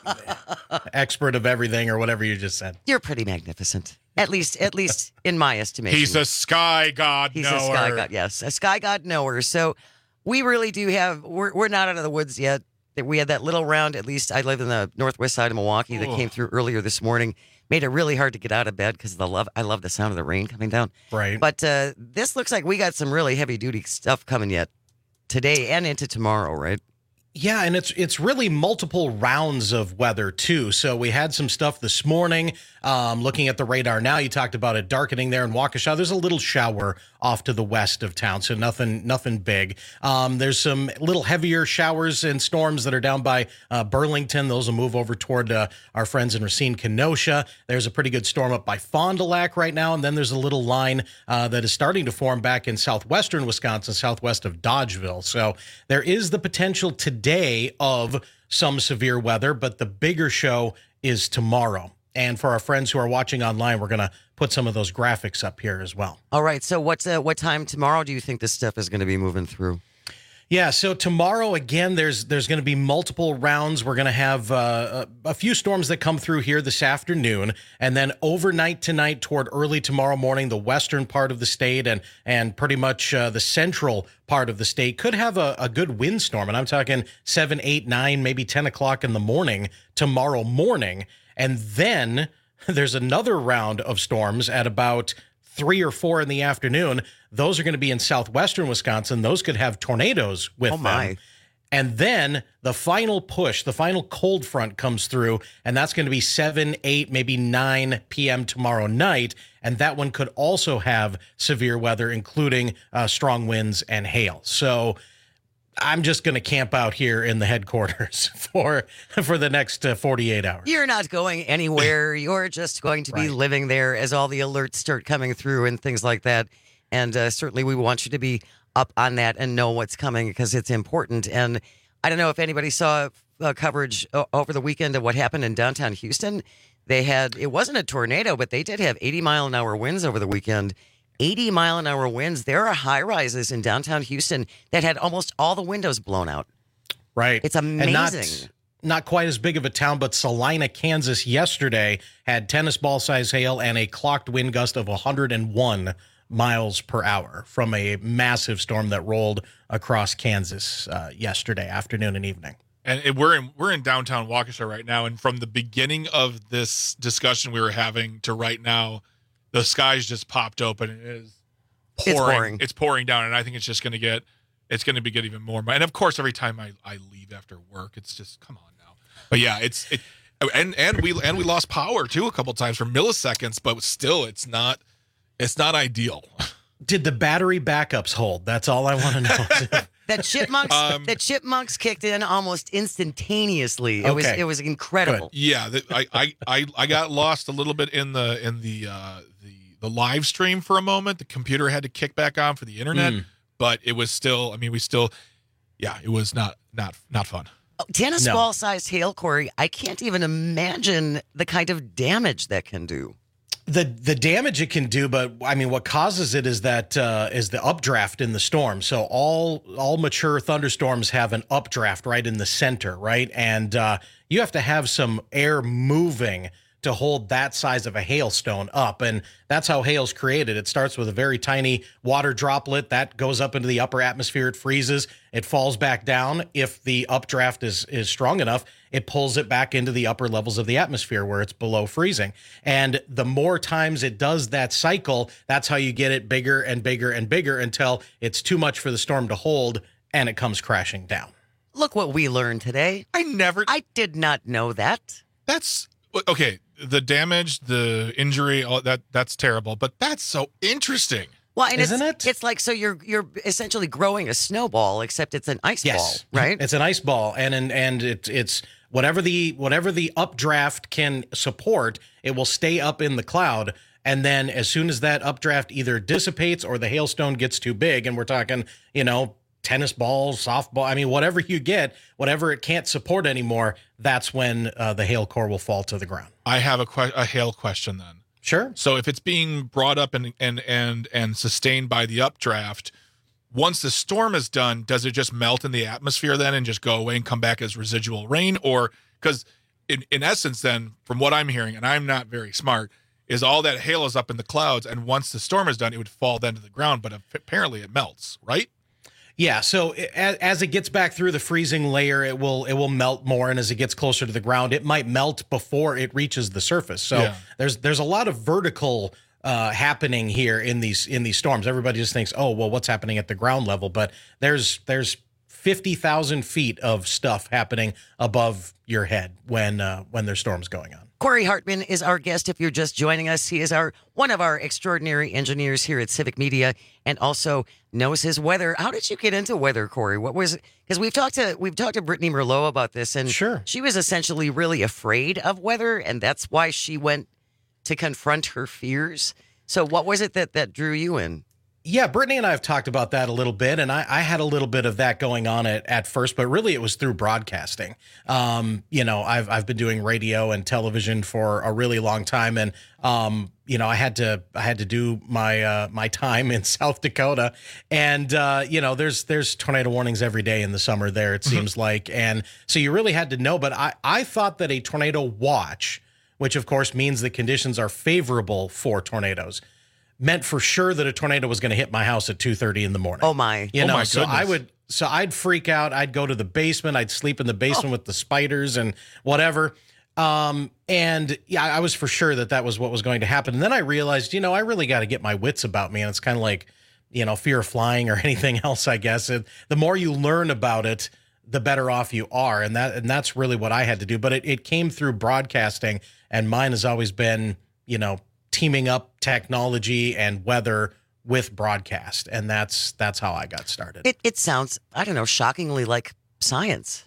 Expert of everything or whatever you just said. You're pretty magnificent. At least, at least in my estimation. He's a sky god He's knower. a sky god, yes. A sky god knower. So we really do have, we're, we're not out of the woods yet. We had that little round, at least I live in the northwest side of Milwaukee, that Oh. came through earlier this morning. Made it really hard to get out of bed because the love, I love the sound of the rain coming down. Right. But uh, this looks like we got some really heavy duty stuff coming yet today and into tomorrow, right? Yeah, and it's it's really multiple rounds of weather too. So we had some stuff this morning. Um, looking at the radar now, you talked about it darkening there in Waukesha. There's a little shower off to the west of town, so nothing nothing big. Um, there's some little heavier showers and storms that are down by uh, Burlington. Those will move over toward uh, our friends in Racine, Kenosha. There's a pretty good storm up by Fond du Lac right now, and then there's a little line uh, that is starting to form back in southwestern Wisconsin, southwest of Dodgeville. So there is the potential today of some severe weather, but the bigger show is tomorrow. And for our friends who are watching online, we're going to put some of those graphics up here as well. All right. So what's uh, what time tomorrow do you think this stuff is going to be moving through? Yeah, so tomorrow, again, there's there's going to be multiple rounds. We're going to have uh, a, a few storms that come through here this afternoon, and then overnight tonight toward early tomorrow morning, the western part of the state and and pretty much uh, the central part of the state could have a, a good windstorm. And I'm talking seven, eight, nine, maybe ten o'clock in the morning tomorrow morning. And then there's another round of storms at about three or four in the afternoon. Those are going to be in southwestern Wisconsin. Those could have tornadoes with Oh, my. them. And then the final push, the final cold front comes through, and that's going to be seven, eight, maybe nine p.m. tomorrow night. And that one could also have severe weather, including uh, strong winds and hail. So I'm just going to camp out here in the headquarters for for the next uh, forty-eight hours. You're not going anywhere. You're just going to be Right. living there as all the alerts start coming through and things like that. And uh, certainly we want you to be up on that and know what's coming because it's important. And I don't know if anybody saw uh, coverage o- over the weekend of what happened in downtown Houston. They had, it wasn't a tornado, but they did have eighty mile an hour winds over the weekend. eighty mile an hour winds. There are high rises in downtown Houston that had almost all the windows blown out. Right. It's And amazing. not, not quite as big of a town, but Salina, Kansas yesterday had tennis ball size hail and a clocked wind gust of one hundred one miles per hour from a massive storm that rolled across Kansas uh, yesterday afternoon and evening. And it, we're in we're in downtown Waukesha right now, and from the beginning of this discussion we were having to right now, the skies just popped open. It is pouring. It's pouring. It's pouring down, and I think it's just going to get it's going to be get even more. And of course, every time I, I leave after work, it's just come on now. But yeah, it's it, and and we and we lost power too a couple times for milliseconds, but still, it's not it's not ideal. Did the battery backups hold? That's all I want to know. That chipmunks, Um, that chipmunks kicked in almost instantaneously. It was Okay. it was incredible. Yeah, the, I, I, I, I got lost a little bit in the in the uh, the the live stream for a moment. The computer had to kick back on for the internet, Mm. but it was still. I mean, we still. Yeah, it was not not not fun. Oh, tennis No. ball sized hail, Corey. I can't even imagine the kind of damage that can do. The the damage it can do, but I mean, what causes it is that uh, is the updraft in the storm. So all all mature thunderstorms have an updraft right in the center, right? And uh, you have to have some air moving to hold that size of a hailstone up, and that's how hail's created. It starts with a very tiny water droplet that goes up into the upper atmosphere. It freezes. It falls back down. If the updraft is is strong enough, it pulls it back into the upper levels of the atmosphere where it's below freezing. And the more times it does that cycle, that's how you get it bigger and bigger and bigger until it's too much for the storm to hold and it comes crashing down. Look what we learned today. I never. I did not know that. That's okay. The damage, the injury, all that that's terrible. But that's so interesting. Well, and Isn't it's, it? It's like, so you're you're essentially growing a snowball, except it's an ice Yes. ball, right? It's an ice ball, and and, and it, it's whatever the whatever the updraft can support, it will stay up in the cloud. And then as soon as that updraft either dissipates or the hailstone gets too big, and we're talking, you know, tennis balls, softball, I mean, whatever you get, whatever it can't support anymore, that's when uh, the hail core will fall to the ground. I have a, que- a hail question then. Sure. So if it's being brought up and and and and sustained by the updraft, once the storm is done, does it just melt in the atmosphere then and just go away and come back as residual rain? Or because in, in essence then, from what I'm hearing, and I'm not very smart, is all that hail is up in the clouds, and once the storm is done, it would fall then to the ground, but apparently it melts, right? Yeah, so as, as it gets back through the freezing layer, it will it will melt more, and as it gets closer to the ground, it might melt before it reaches the surface. So Yeah. there's there's a lot of vertical uh, happening here in these in these storms. Everybody just thinks, oh well, what's happening at the ground level? But there's there's fifty thousand feet of stuff happening above your head when uh, when there's storms going on. Corey Hartman is our guest. If you're just joining us, he is our one of our extraordinary engineers here at Civic Media, and also knows his weather. How did you get into weather, Corey? What was because we've talked to we've talked to Brittany Merlot about this, and sure, she was essentially really afraid of weather, and that's why she went to confront her fears. So, what was it that that drew you in? Yeah, Brittany and I have talked about that a little bit, and I, I had a little bit of that going on at, at first, but really it was through broadcasting. Um, you know, I've I've been doing radio and television for a really long time, and um, you know, I had to I had to do my uh, my time in South Dakota, and uh, you know, there's there's tornado warnings every day in the summer there. It seems like, and so you really had to know. But I I thought that a tornado watch, which of course means the conditions are favorable for tornadoes, meant for sure that a tornado was going to hit my house at two thirty in the morning. Oh my! You Oh know, my so I goodness. would, so I'd freak out. I'd go to the basement. I'd sleep in the basement with the spiders and whatever. Um, and yeah, I was for sure that that was what was going to happen. And then I realized, you know, I really got to get my wits about me. And it's kind of like, you know, fear of flying or anything else, I guess. And the more you learn about it, the better off you are. And that, and that's really what I had to do. But it, it came through broadcasting, and mine has always been, you know, teaming up technology and weather with broadcast, and that's that's how I got started. It it sounds, I don't know, shockingly like science.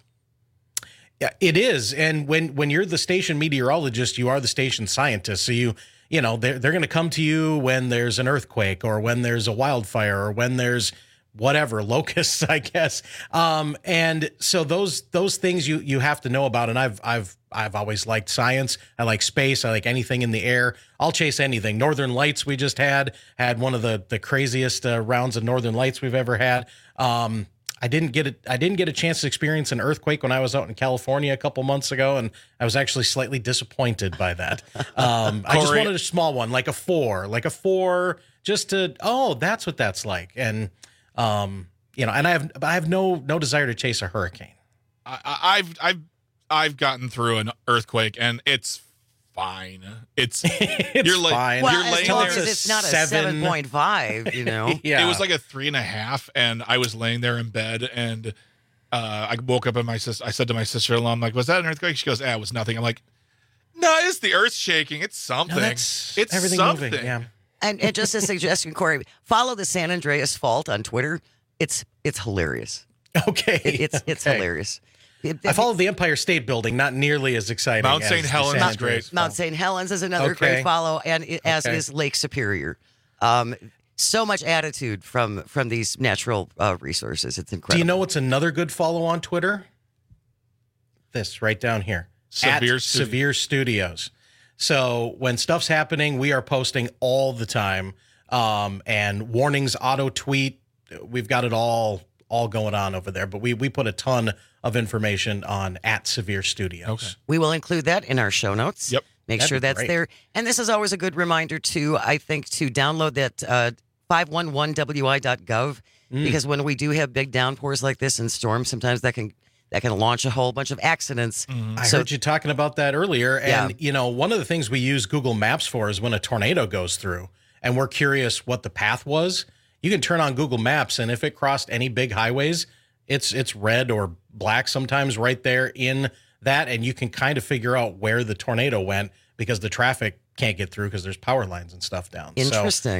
Yeah, it is. And when when you're the station meteorologist, you are the station scientist. So you you know they're they're going to come to you when there's an earthquake or when there's a wildfire or when there's whatever, locusts, I guess. Um, and so those those things you you have to know about. And I've I've I've always liked science. I like space. I like anything in the air. I'll chase anything. Northern Lights we just had had one of the the craziest uh, rounds of Northern Lights we've ever had. Um, I didn't get it. I didn't get a chance to experience an earthquake when I was out in California a couple months ago, and I was actually slightly disappointed by that. Um, I just Corey- wanted a small one, like a four, like a four, just to oh, that's what that's like. And um, you know, and I have I have no no desire to chase a hurricane. I, I- I've I've I've gotten through an earthquake, and it's fine. It's, It's you're like fine. Well, you're as laying long there. as it's not a seven. seven point five, you know. Yeah. It was like a three and a half, and I was laying there in bed, and uh, I woke up, and my sister. I said to my sister-in-law, "I'm like, was that an earthquake?" She goes, "Ah, it was nothing." I'm like, "No, it's the earth shaking. It's something. No, that's it's everything something." moving. Yeah. And, and just a suggestion, Corey, follow the San Andreas Fault on Twitter. It's it's hilarious. Okay. It- it's it's Okay. hilarious. It- I followed the Empire State Building, not nearly as exciting. Mount as Saint the Helens San is great. Andreas Mount Fault. Saint Helens is another Okay. great follow, and it- as Okay. is Lake Superior. Um, so much attitude from from these natural uh, resources. It's incredible. Do you know what's another good follow on Twitter? This right down here. Severe At Studio- Severe Studios. So when stuff's happening, we are posting all the time. Um, and warnings, auto tweet. We've got it all all going on over there. But we we put a ton of information on at Severe Studios. Okay. We will include that in our show notes. Yep. Make That'd sure be that's great. there. And this is always a good reminder, too, I think, to download that uh, five one one W I dot gov, Mm. because when we do have big downpours like this and storms, sometimes that can that can launch a whole bunch of accidents. I So- heard you talking about that earlier. And, Yeah. you know, one of the things we use Google Maps for is when a tornado goes through and we're curious what the path was. You can turn on Google Maps, and if it crossed any big highways, it's it's red or black sometimes right there in that. And you can kind of figure out where the tornado went because the traffic can't get through because there's power lines and stuff down. So Interesting.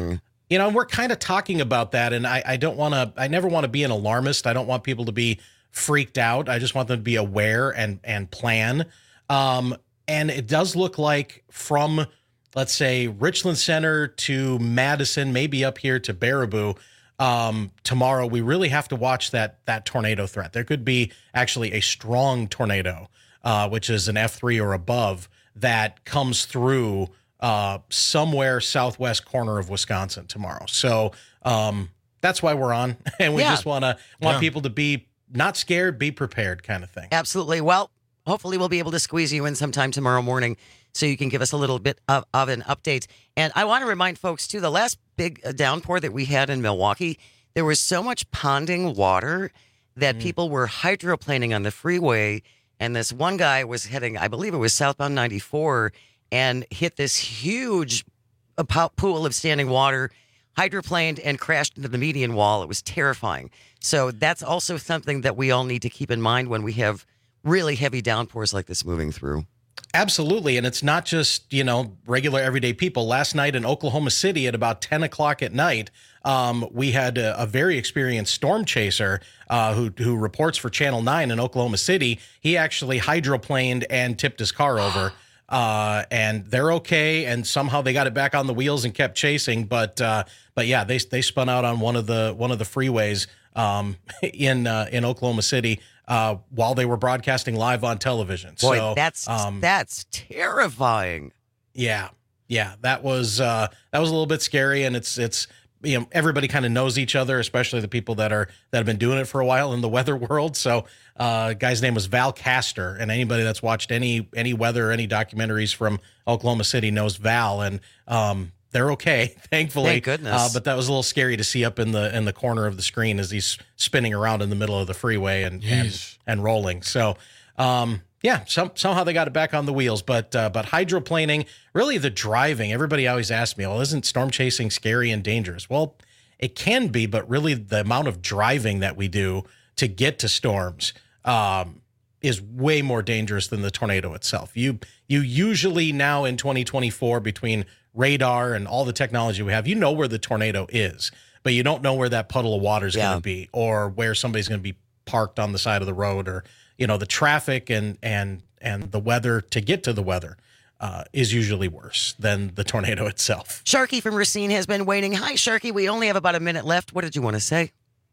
You know, we're kind of talking about that, and I, I don't want to, I never want to be an alarmist. I don't want people to be freaked out. I just want them to be aware and, and plan. Um, and it does look like from, let's say, Richland Center to Madison, maybe up here to Baraboo, um, tomorrow, we really have to watch that, that tornado threat. There could be actually a strong tornado, uh, which is an F three or above, that comes through uh, somewhere southwest corner of Wisconsin tomorrow. So um, that's why we're on. And we Yeah. just want to want Yeah. people to be not scared, be prepared kind of thing. Absolutely. Well, hopefully we'll be able to squeeze you in sometime tomorrow morning so you can give us a little bit of, of an update. And I want to remind folks, too, the last big uh, downpour that we had in Milwaukee, there was so much ponding water that people were hydroplaning on the freeway. And this one guy was heading, I believe it was southbound ninety-four, and hit this huge uh, po- pool of standing water, hydroplaned, and crashed into the median wall. It was terrifying. So that's also something that we all need to keep in mind when we have really heavy downpours like this moving through. Absolutely. And it's not just, you know, regular everyday people. Last night in Oklahoma City at about ten o'clock at night, um, we had a, a very experienced storm chaser uh, who, who reports for Channel nine in Oklahoma City. He actually hydroplaned and tipped his car over. Uh, and they're okay. And somehow they got it back on the wheels and kept chasing. But, uh, but yeah, they, they spun out on one of the, one of the freeways, um, in, uh, in Oklahoma City, uh, while they were broadcasting live on television. Boy, so that's, um, that's terrifying. yeah. Yeah. That was, uh, that was a little bit scary, and it's, it's, you know, everybody kind of knows each other, especially the people that are, that have been doing it for a while in the weather world. So, uh, guy's name was Val Castor, and anybody that's watched any, any weather or any documentaries from Oklahoma City knows Val, and, um, they're okay, thankfully. Thank goodness. Uh, but that was a little scary to see up in the, in the corner of the screen as he's spinning around in the middle of the freeway and, and, and rolling. So, um, yeah, some, somehow they got it back on the wheels, but uh, but hydroplaning, really the driving, everybody always asks me, well, isn't storm chasing scary and dangerous? Well, it can be, but really the amount of driving that we do to get to storms um, is way more dangerous than the tornado itself. You you usually now in twenty twenty-four, between radar and all the technology we have, you know where the tornado is, but you don't know where that puddle of water is Yeah. going to be, or where somebody's going to be parked on the side of the road, or you know, the traffic and and and the weather to get to the weather uh, is usually worse than the tornado itself. Sharky from Racine has been waiting. Hi, Sharky. We only have about a minute left. What did you want to say?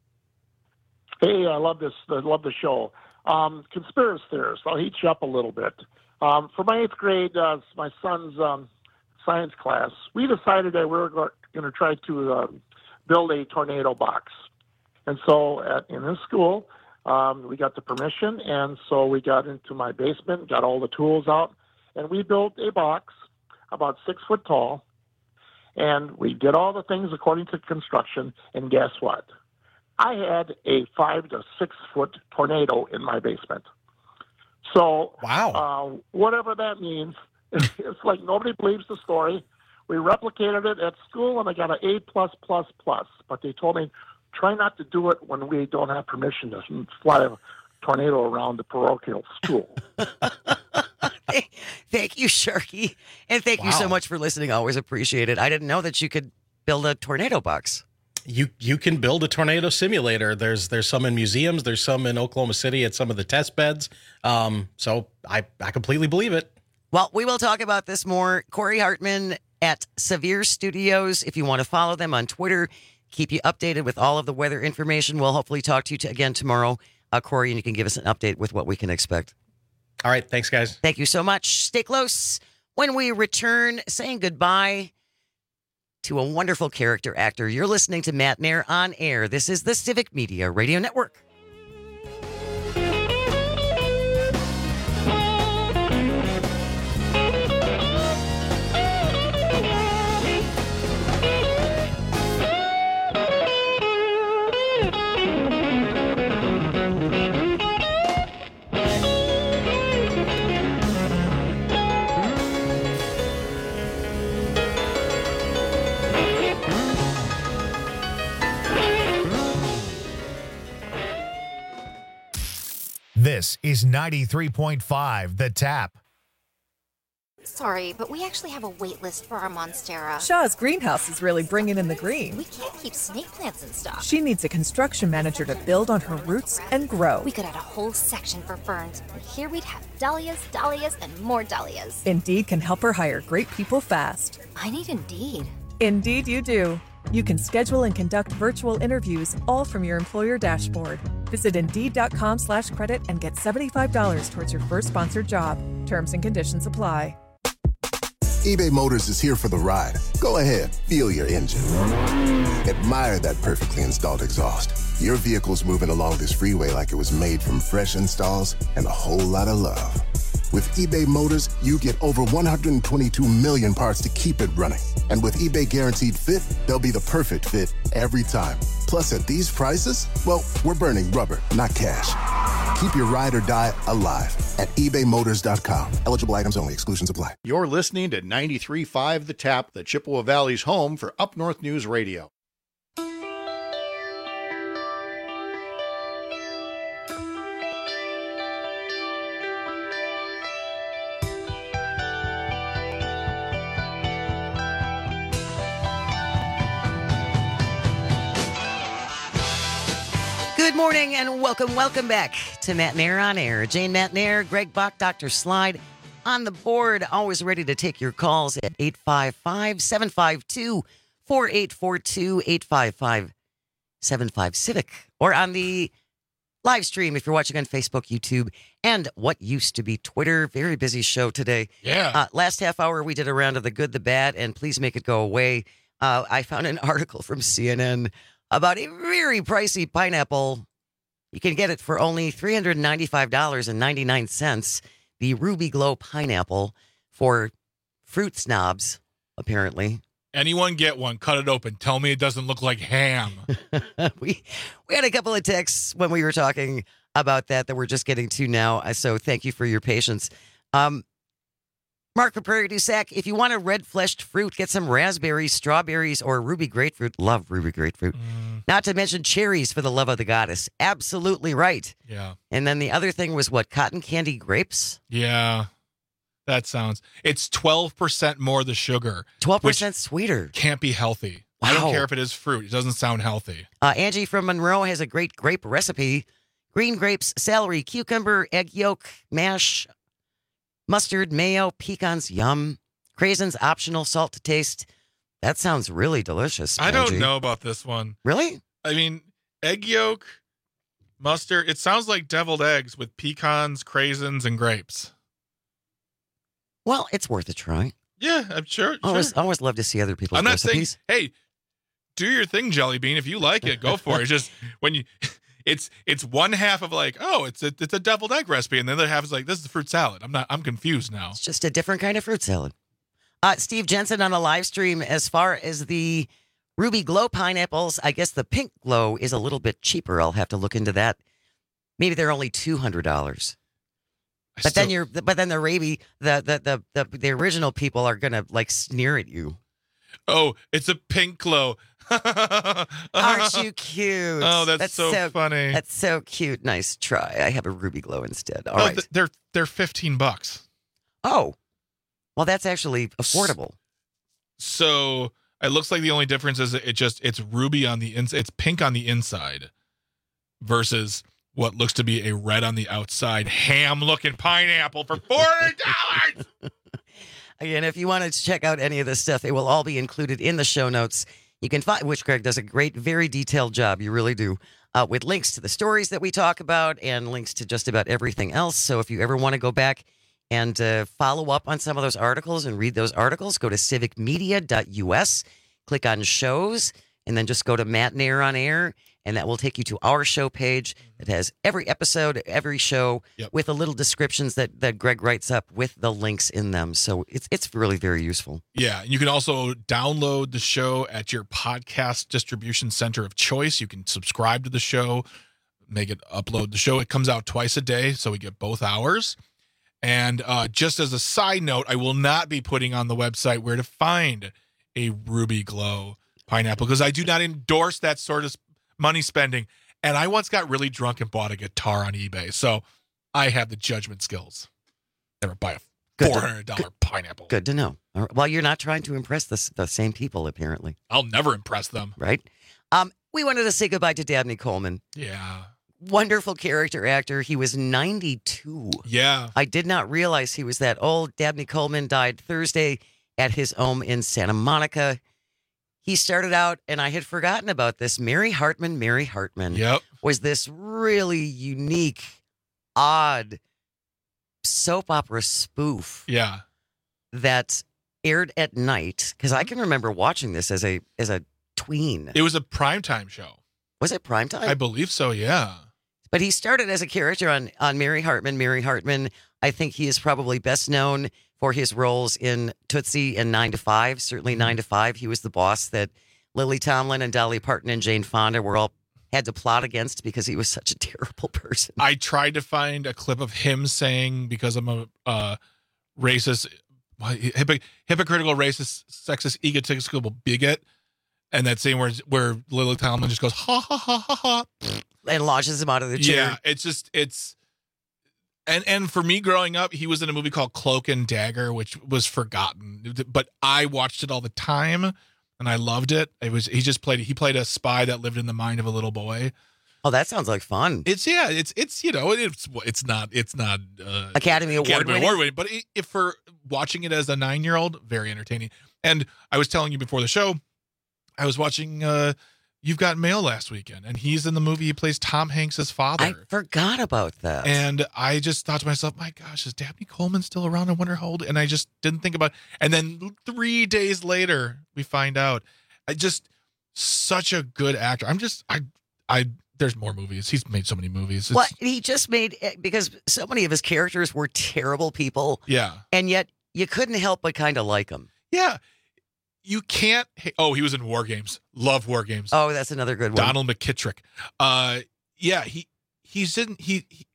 Hey, I love this. I love the show. Um, conspiracy theorists. I'll heat you up a little bit. Um, for my eighth grade, uh, my son's um, science class, we decided that we were going to try to uh, build a tornado box. And so at, in his school, um, we got the permission, and so we got into my basement, got all the tools out, and we built a box about six foot tall. And we did all the things according to construction, and guess what? I had a five to six foot tornado in my basement. So, wow, uh, whatever that means, it's like nobody believes the story. We replicated it at school, and I got an A plus plus plus. But they told me, try not to do it when we don't have permission to fly a tornado around the parochial school. Thank you, Sharky. And thank you so Wow. much for listening. Always appreciate it. I didn't know that you could build a tornado box. You you can build a tornado simulator. There's there's some in museums. There's some in Oklahoma City at some of the test beds. Um, so I I completely believe it. Well, we will talk about this more. Corey Hartman at Severe Studios. If you want to follow them on Twitter, keep you updated with all of the weather information. We'll hopefully talk to you t- again tomorrow, uh, Corey, and you can give us an update with what we can expect. All right. Thanks, guys. Thank you so much. Stay close. When we return, saying goodbye to a wonderful character actor. You're listening to Matt Nair on Air. This is the Civic Media Radio Network. This is ninety-three point five The Tap. Sorry, but we actually have a wait list for our Monstera. Shaw's greenhouse is really bringing in the green. We can't keep snake plants in stock. She needs a construction manager to build on her roots and grow. We could add a whole section for ferns, and here we'd have dahlias, dahlias, and more dahlias. Indeed can help her hire great people fast. I need Indeed. Indeed you do. You can schedule and conduct virtual interviews all from your employer dashboard. Visit Indeed.com slash credit and get seventy-five dollars towards your first sponsored job. Terms and conditions apply. eBay Motors is here for the ride. Go ahead, feel your engine. Admire that perfectly installed exhaust. Your vehicle's moving along this freeway like it was made from fresh installs and a whole lot of love. With eBay Motors, you get over one hundred twenty-two million parts to keep it running. And with eBay Guaranteed Fit, they'll be the perfect fit every time. Plus, at these prices, well, we're burning rubber, not cash. Keep your ride or die alive at ebay motors dot com. Eligible items only. Exclusions apply. You're listening to ninety-three point five The Tap, the Chippewa Valley's home for Up North News Radio. Good morning and welcome, welcome back to Matt Nair on Air. Jane Matt Nair, Greg Bach, Doctor Slide on the board, always ready to take your calls at eight five five, seven five two, four eight four two, eight five five, seven five Civic, or on the live stream if you're watching on Facebook, YouTube, and what used to be Twitter. Very busy show today. Yeah. Uh, last half hour, we did a round of the good, the bad, and please make it go away. Uh, I found an article from C N N about a very pricey pineapple. You can get it for only three hundred ninety-five dollars and ninety-nine cents. The Ruby Glow pineapple for fruit snobs, apparently. Anyone get one, cut it open. Tell me it doesn't look like ham. we we had a couple of texts when we were talking about that that we're just getting to now. So thank you for your patience. Um, Mark from Prairie du Sac, if you want a red-fleshed fruit, get some raspberries, strawberries, or ruby grapefruit. Love ruby grapefruit. Mm. Not to mention cherries for the love of the goddess. Absolutely right. Yeah. And then the other thing was what? Cotton candy grapes? Yeah. That sounds... It's twelve percent more the sugar. twelve percent sweeter. Can't be healthy. Wow. I don't care if it is fruit. It doesn't sound healthy. Uh, Angie from Monroe has a great grape recipe. Green grapes, celery, cucumber, egg yolk, mash... Mustard, mayo, pecans, yum. Craisins, optional, salt to taste. That sounds really delicious. I don't Angie. know about this one. Really? I mean, egg yolk, mustard. It sounds like deviled eggs with pecans, craisins, and grapes. Well, it's worth a try. Yeah, I'm sure. I always, sure. I always love to see other people's I'm not recipes. saying, hey, do your thing, Jelly Bean. If you like it, go for it. It's just when you... It's it's one half of like, oh, it's a it's a deviled egg recipe, and the other half is like, this is a fruit salad. I'm not I'm confused now. It's just a different kind of fruit salad. Uh, Steve Jensen on the live stream, as far as the Ruby Glow pineapples, I guess the Pink Glow is a little bit cheaper. I'll have to look into that. Maybe they're only two hundred dollars. But still, then you're but then the Raby, the the the the, the original people are gonna like sneer at you. Oh, it's a Pink Glow. Aren't you cute? Oh, that's, that's so, so funny. That's so cute. Nice try. I have a Ruby Glow instead. All no, right. th- they're they're fifteen bucks. Oh. Well, that's actually affordable. So it looks like the only difference is it just it's ruby on the inside. It's pink on the inside versus what looks to be a red on the outside ham looking pineapple for forty dollars. Again, if you wanted to check out any of this stuff, it will all be included in the show notes. You can find, which Greg does a great, very detailed job. You really do. Uh, with links to the stories that we talk about and links to just about everything else. So if you ever want to go back and uh, follow up on some of those articles and read those articles, go to civic media dot u s, click on shows, and then just go to Matt Nair on Air, and that will take you to our show page that has every episode, every show, yep. with the little descriptions that, that Greg writes up with the links in them. So it's it's really very useful. Yeah, and you can also download the show at your podcast distribution center of choice. You can subscribe to the show, make it upload the show. It comes out twice a day, so we get both hours. And uh, just as a side note, I will not be putting on the website where to find a Ruby Glow pineapple because I do not endorse that sort of money spending. And I once got really drunk and bought a guitar on eBay. So I have the judgment skills. Never buy a four hundred dollars pineapple. Good to know. All right. Well, you're not trying to impress the, the same people, apparently. I'll never impress them. Right? Um, we wanted to say goodbye to Dabney Coleman. Yeah. Wonderful character actor. He was ninety-two. Yeah. I did not realize he was that old. Dabney Coleman died Thursday at his home in Santa Monica. He started out, and I had forgotten about this, Mary Hartman, Mary Hartman yep. was this really unique, odd soap opera spoof. Yeah. That aired at night, because I can remember watching this as a as a tween. It was a primetime show. Was it primetime? I believe so, yeah. But he started as a character on, on Mary Hartman. Mary Hartman, I think he is probably best known for his roles in Tootsie and Nine to Five. Certainly Nine to Five. He was the boss that Lily Tomlin and Dolly Parton and Jane Fonda were all had to plot against because he was such a terrible person. I tried to find a clip of him saying, because I'm a uh, racist, hypoc- hypocritical, racist, sexist, egotistical bigot, and that scene where where Lily Tomlin just goes, ha, ha, ha, ha, ha. And launches him out of the chair. Yeah, it's just, it's, and and for me growing up, he was in a movie called Cloak and Dagger, which was forgotten, but I watched it all the time. And I loved it. It was he just played he played a spy that lived in the mind of a little boy. Oh, that sounds like fun. It's yeah, it's it's you know it's it's not it's not uh, Academy Award Academy winning. Award winning, but it, if for watching it as a nine year old, very entertaining. And I was telling you before the show, I was watching uh, You've Got Mail last weekend, and he's in the movie. He plays Tom Hanks' father. I forgot about that. And I just thought to myself, my gosh, is Dabney Coleman still around? I wonder how old. And I just didn't think about it. And then three days later, we find out. I just, such a good actor. I'm just, I, I, there's more movies. He's made so many movies. It's, well, he just made, because so many of his characters were terrible people. Yeah. And yet you couldn't help but kind of like him. Yeah. You can't. Oh, he was in War Games. Love War Games. Oh, that's another good one. Donald McKittrick. Uh, yeah, he he's in he, he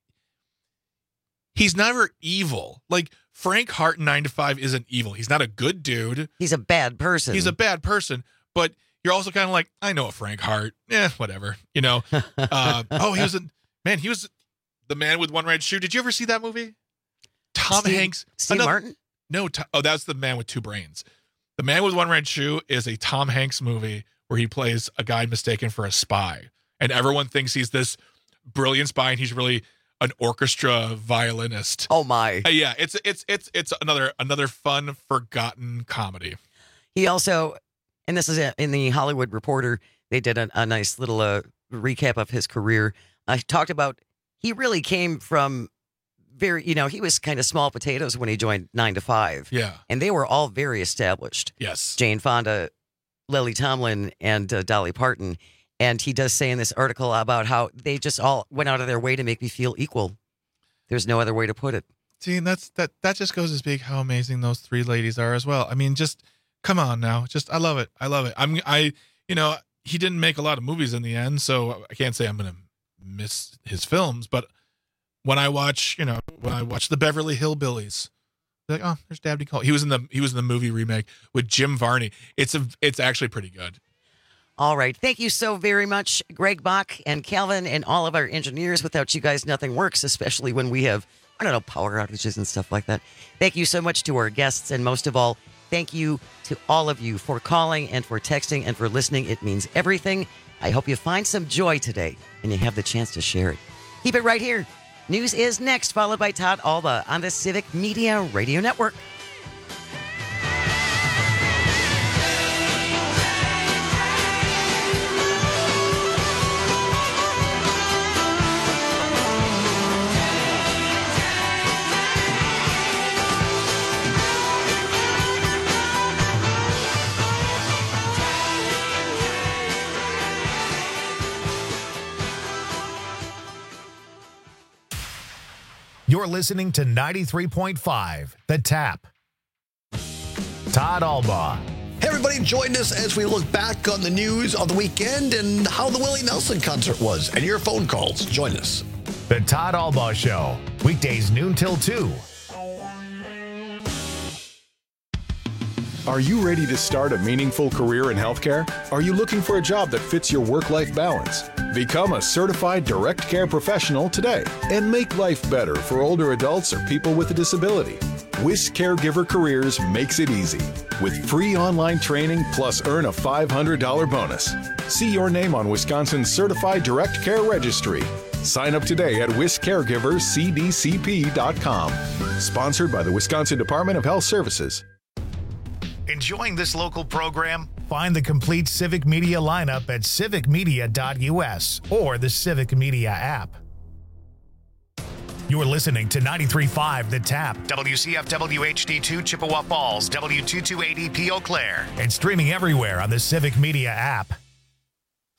he's never evil. Like Frank Hart in Nine to Five isn't evil. He's not a good dude. He's a bad person. He's a bad person. But you're also kind of like, I know a Frank Hart. Eh, whatever. You know. Uh, oh, he was in man. He was the Man with One Red Shoe. Did you ever see that movie? Tom Steve, Hanks. Steve another, Martin. No. To, oh, that's the Man with Two Brains. The Man with One Red Shoe is a Tom Hanks movie where he plays a guy mistaken for a spy. And everyone thinks he's this brilliant spy, and he's really an orchestra violinist. Oh, my. Uh, yeah, it's it's it's it's another another fun, forgotten comedy. He also, and this is in the Hollywood Reporter, they did a, a nice little uh, recap of his career. I uh, talked about he really came from very, you know, he was kind of small potatoes when he joined Nine to Five. Yeah. And they were all very established. Yes. Jane Fonda, Lily Tomlin, and uh, Dolly Parton. And he does say in this article about how they just all went out of their way to make me feel equal. There's no other way to put it. See, and that's that that just goes to speak how amazing those three ladies are as well. I mean, just come on now. Just I love it. I love it. I'm I you know, he didn't make a lot of movies in the end, so I can't say I'm gonna miss his films, but when I watch, you know, when I watch the Beverly Hillbillies, like, oh, there's Dabney Coleman. He was in the he was in the movie remake with Jim Varney. It's a it's actually pretty good. All right. Thank you so very much, Greg Bach and Calvin and all of our engineers. Without you guys, nothing works, especially when we have, I don't know, power outages and stuff like that. Thank you so much to our guests. And most of all, thank you to all of you for calling and for texting and for listening. It means everything. I hope you find some joy today and you have the chance to share it. Keep it right here. News is next, followed by Todd Alba on the Civic Media Radio Network. You're listening to ninety-three point five, The Tap. Todd Alba. Hey, everybody, join us as we look back on the news of the weekend and how the Willie Nelson concert was, and your phone calls. Join us. The Todd Alba Show, weekdays noon till two. Are you ready to start a meaningful career in healthcare? Are you looking for a job that fits your work-life balance? Become a certified direct care professional today and make life better for older adults or people with a disability. Wisk Caregiver Careers makes it easy with free online training plus earn a five hundred dollars bonus. See your name on Wisconsin's Certified Direct Care Registry. Sign up today at wisk caregivers c d c p dot com. Sponsored by the Wisconsin Department of Health Services. Enjoying this local program? Find the complete Civic Media lineup at civic media dot u s or the Civic Media app. You're listening to ninety-three point five The Tap, W C F W H D two Chippewa Falls, W two two eight E P Eau Claire, and streaming everywhere on the Civic Media app.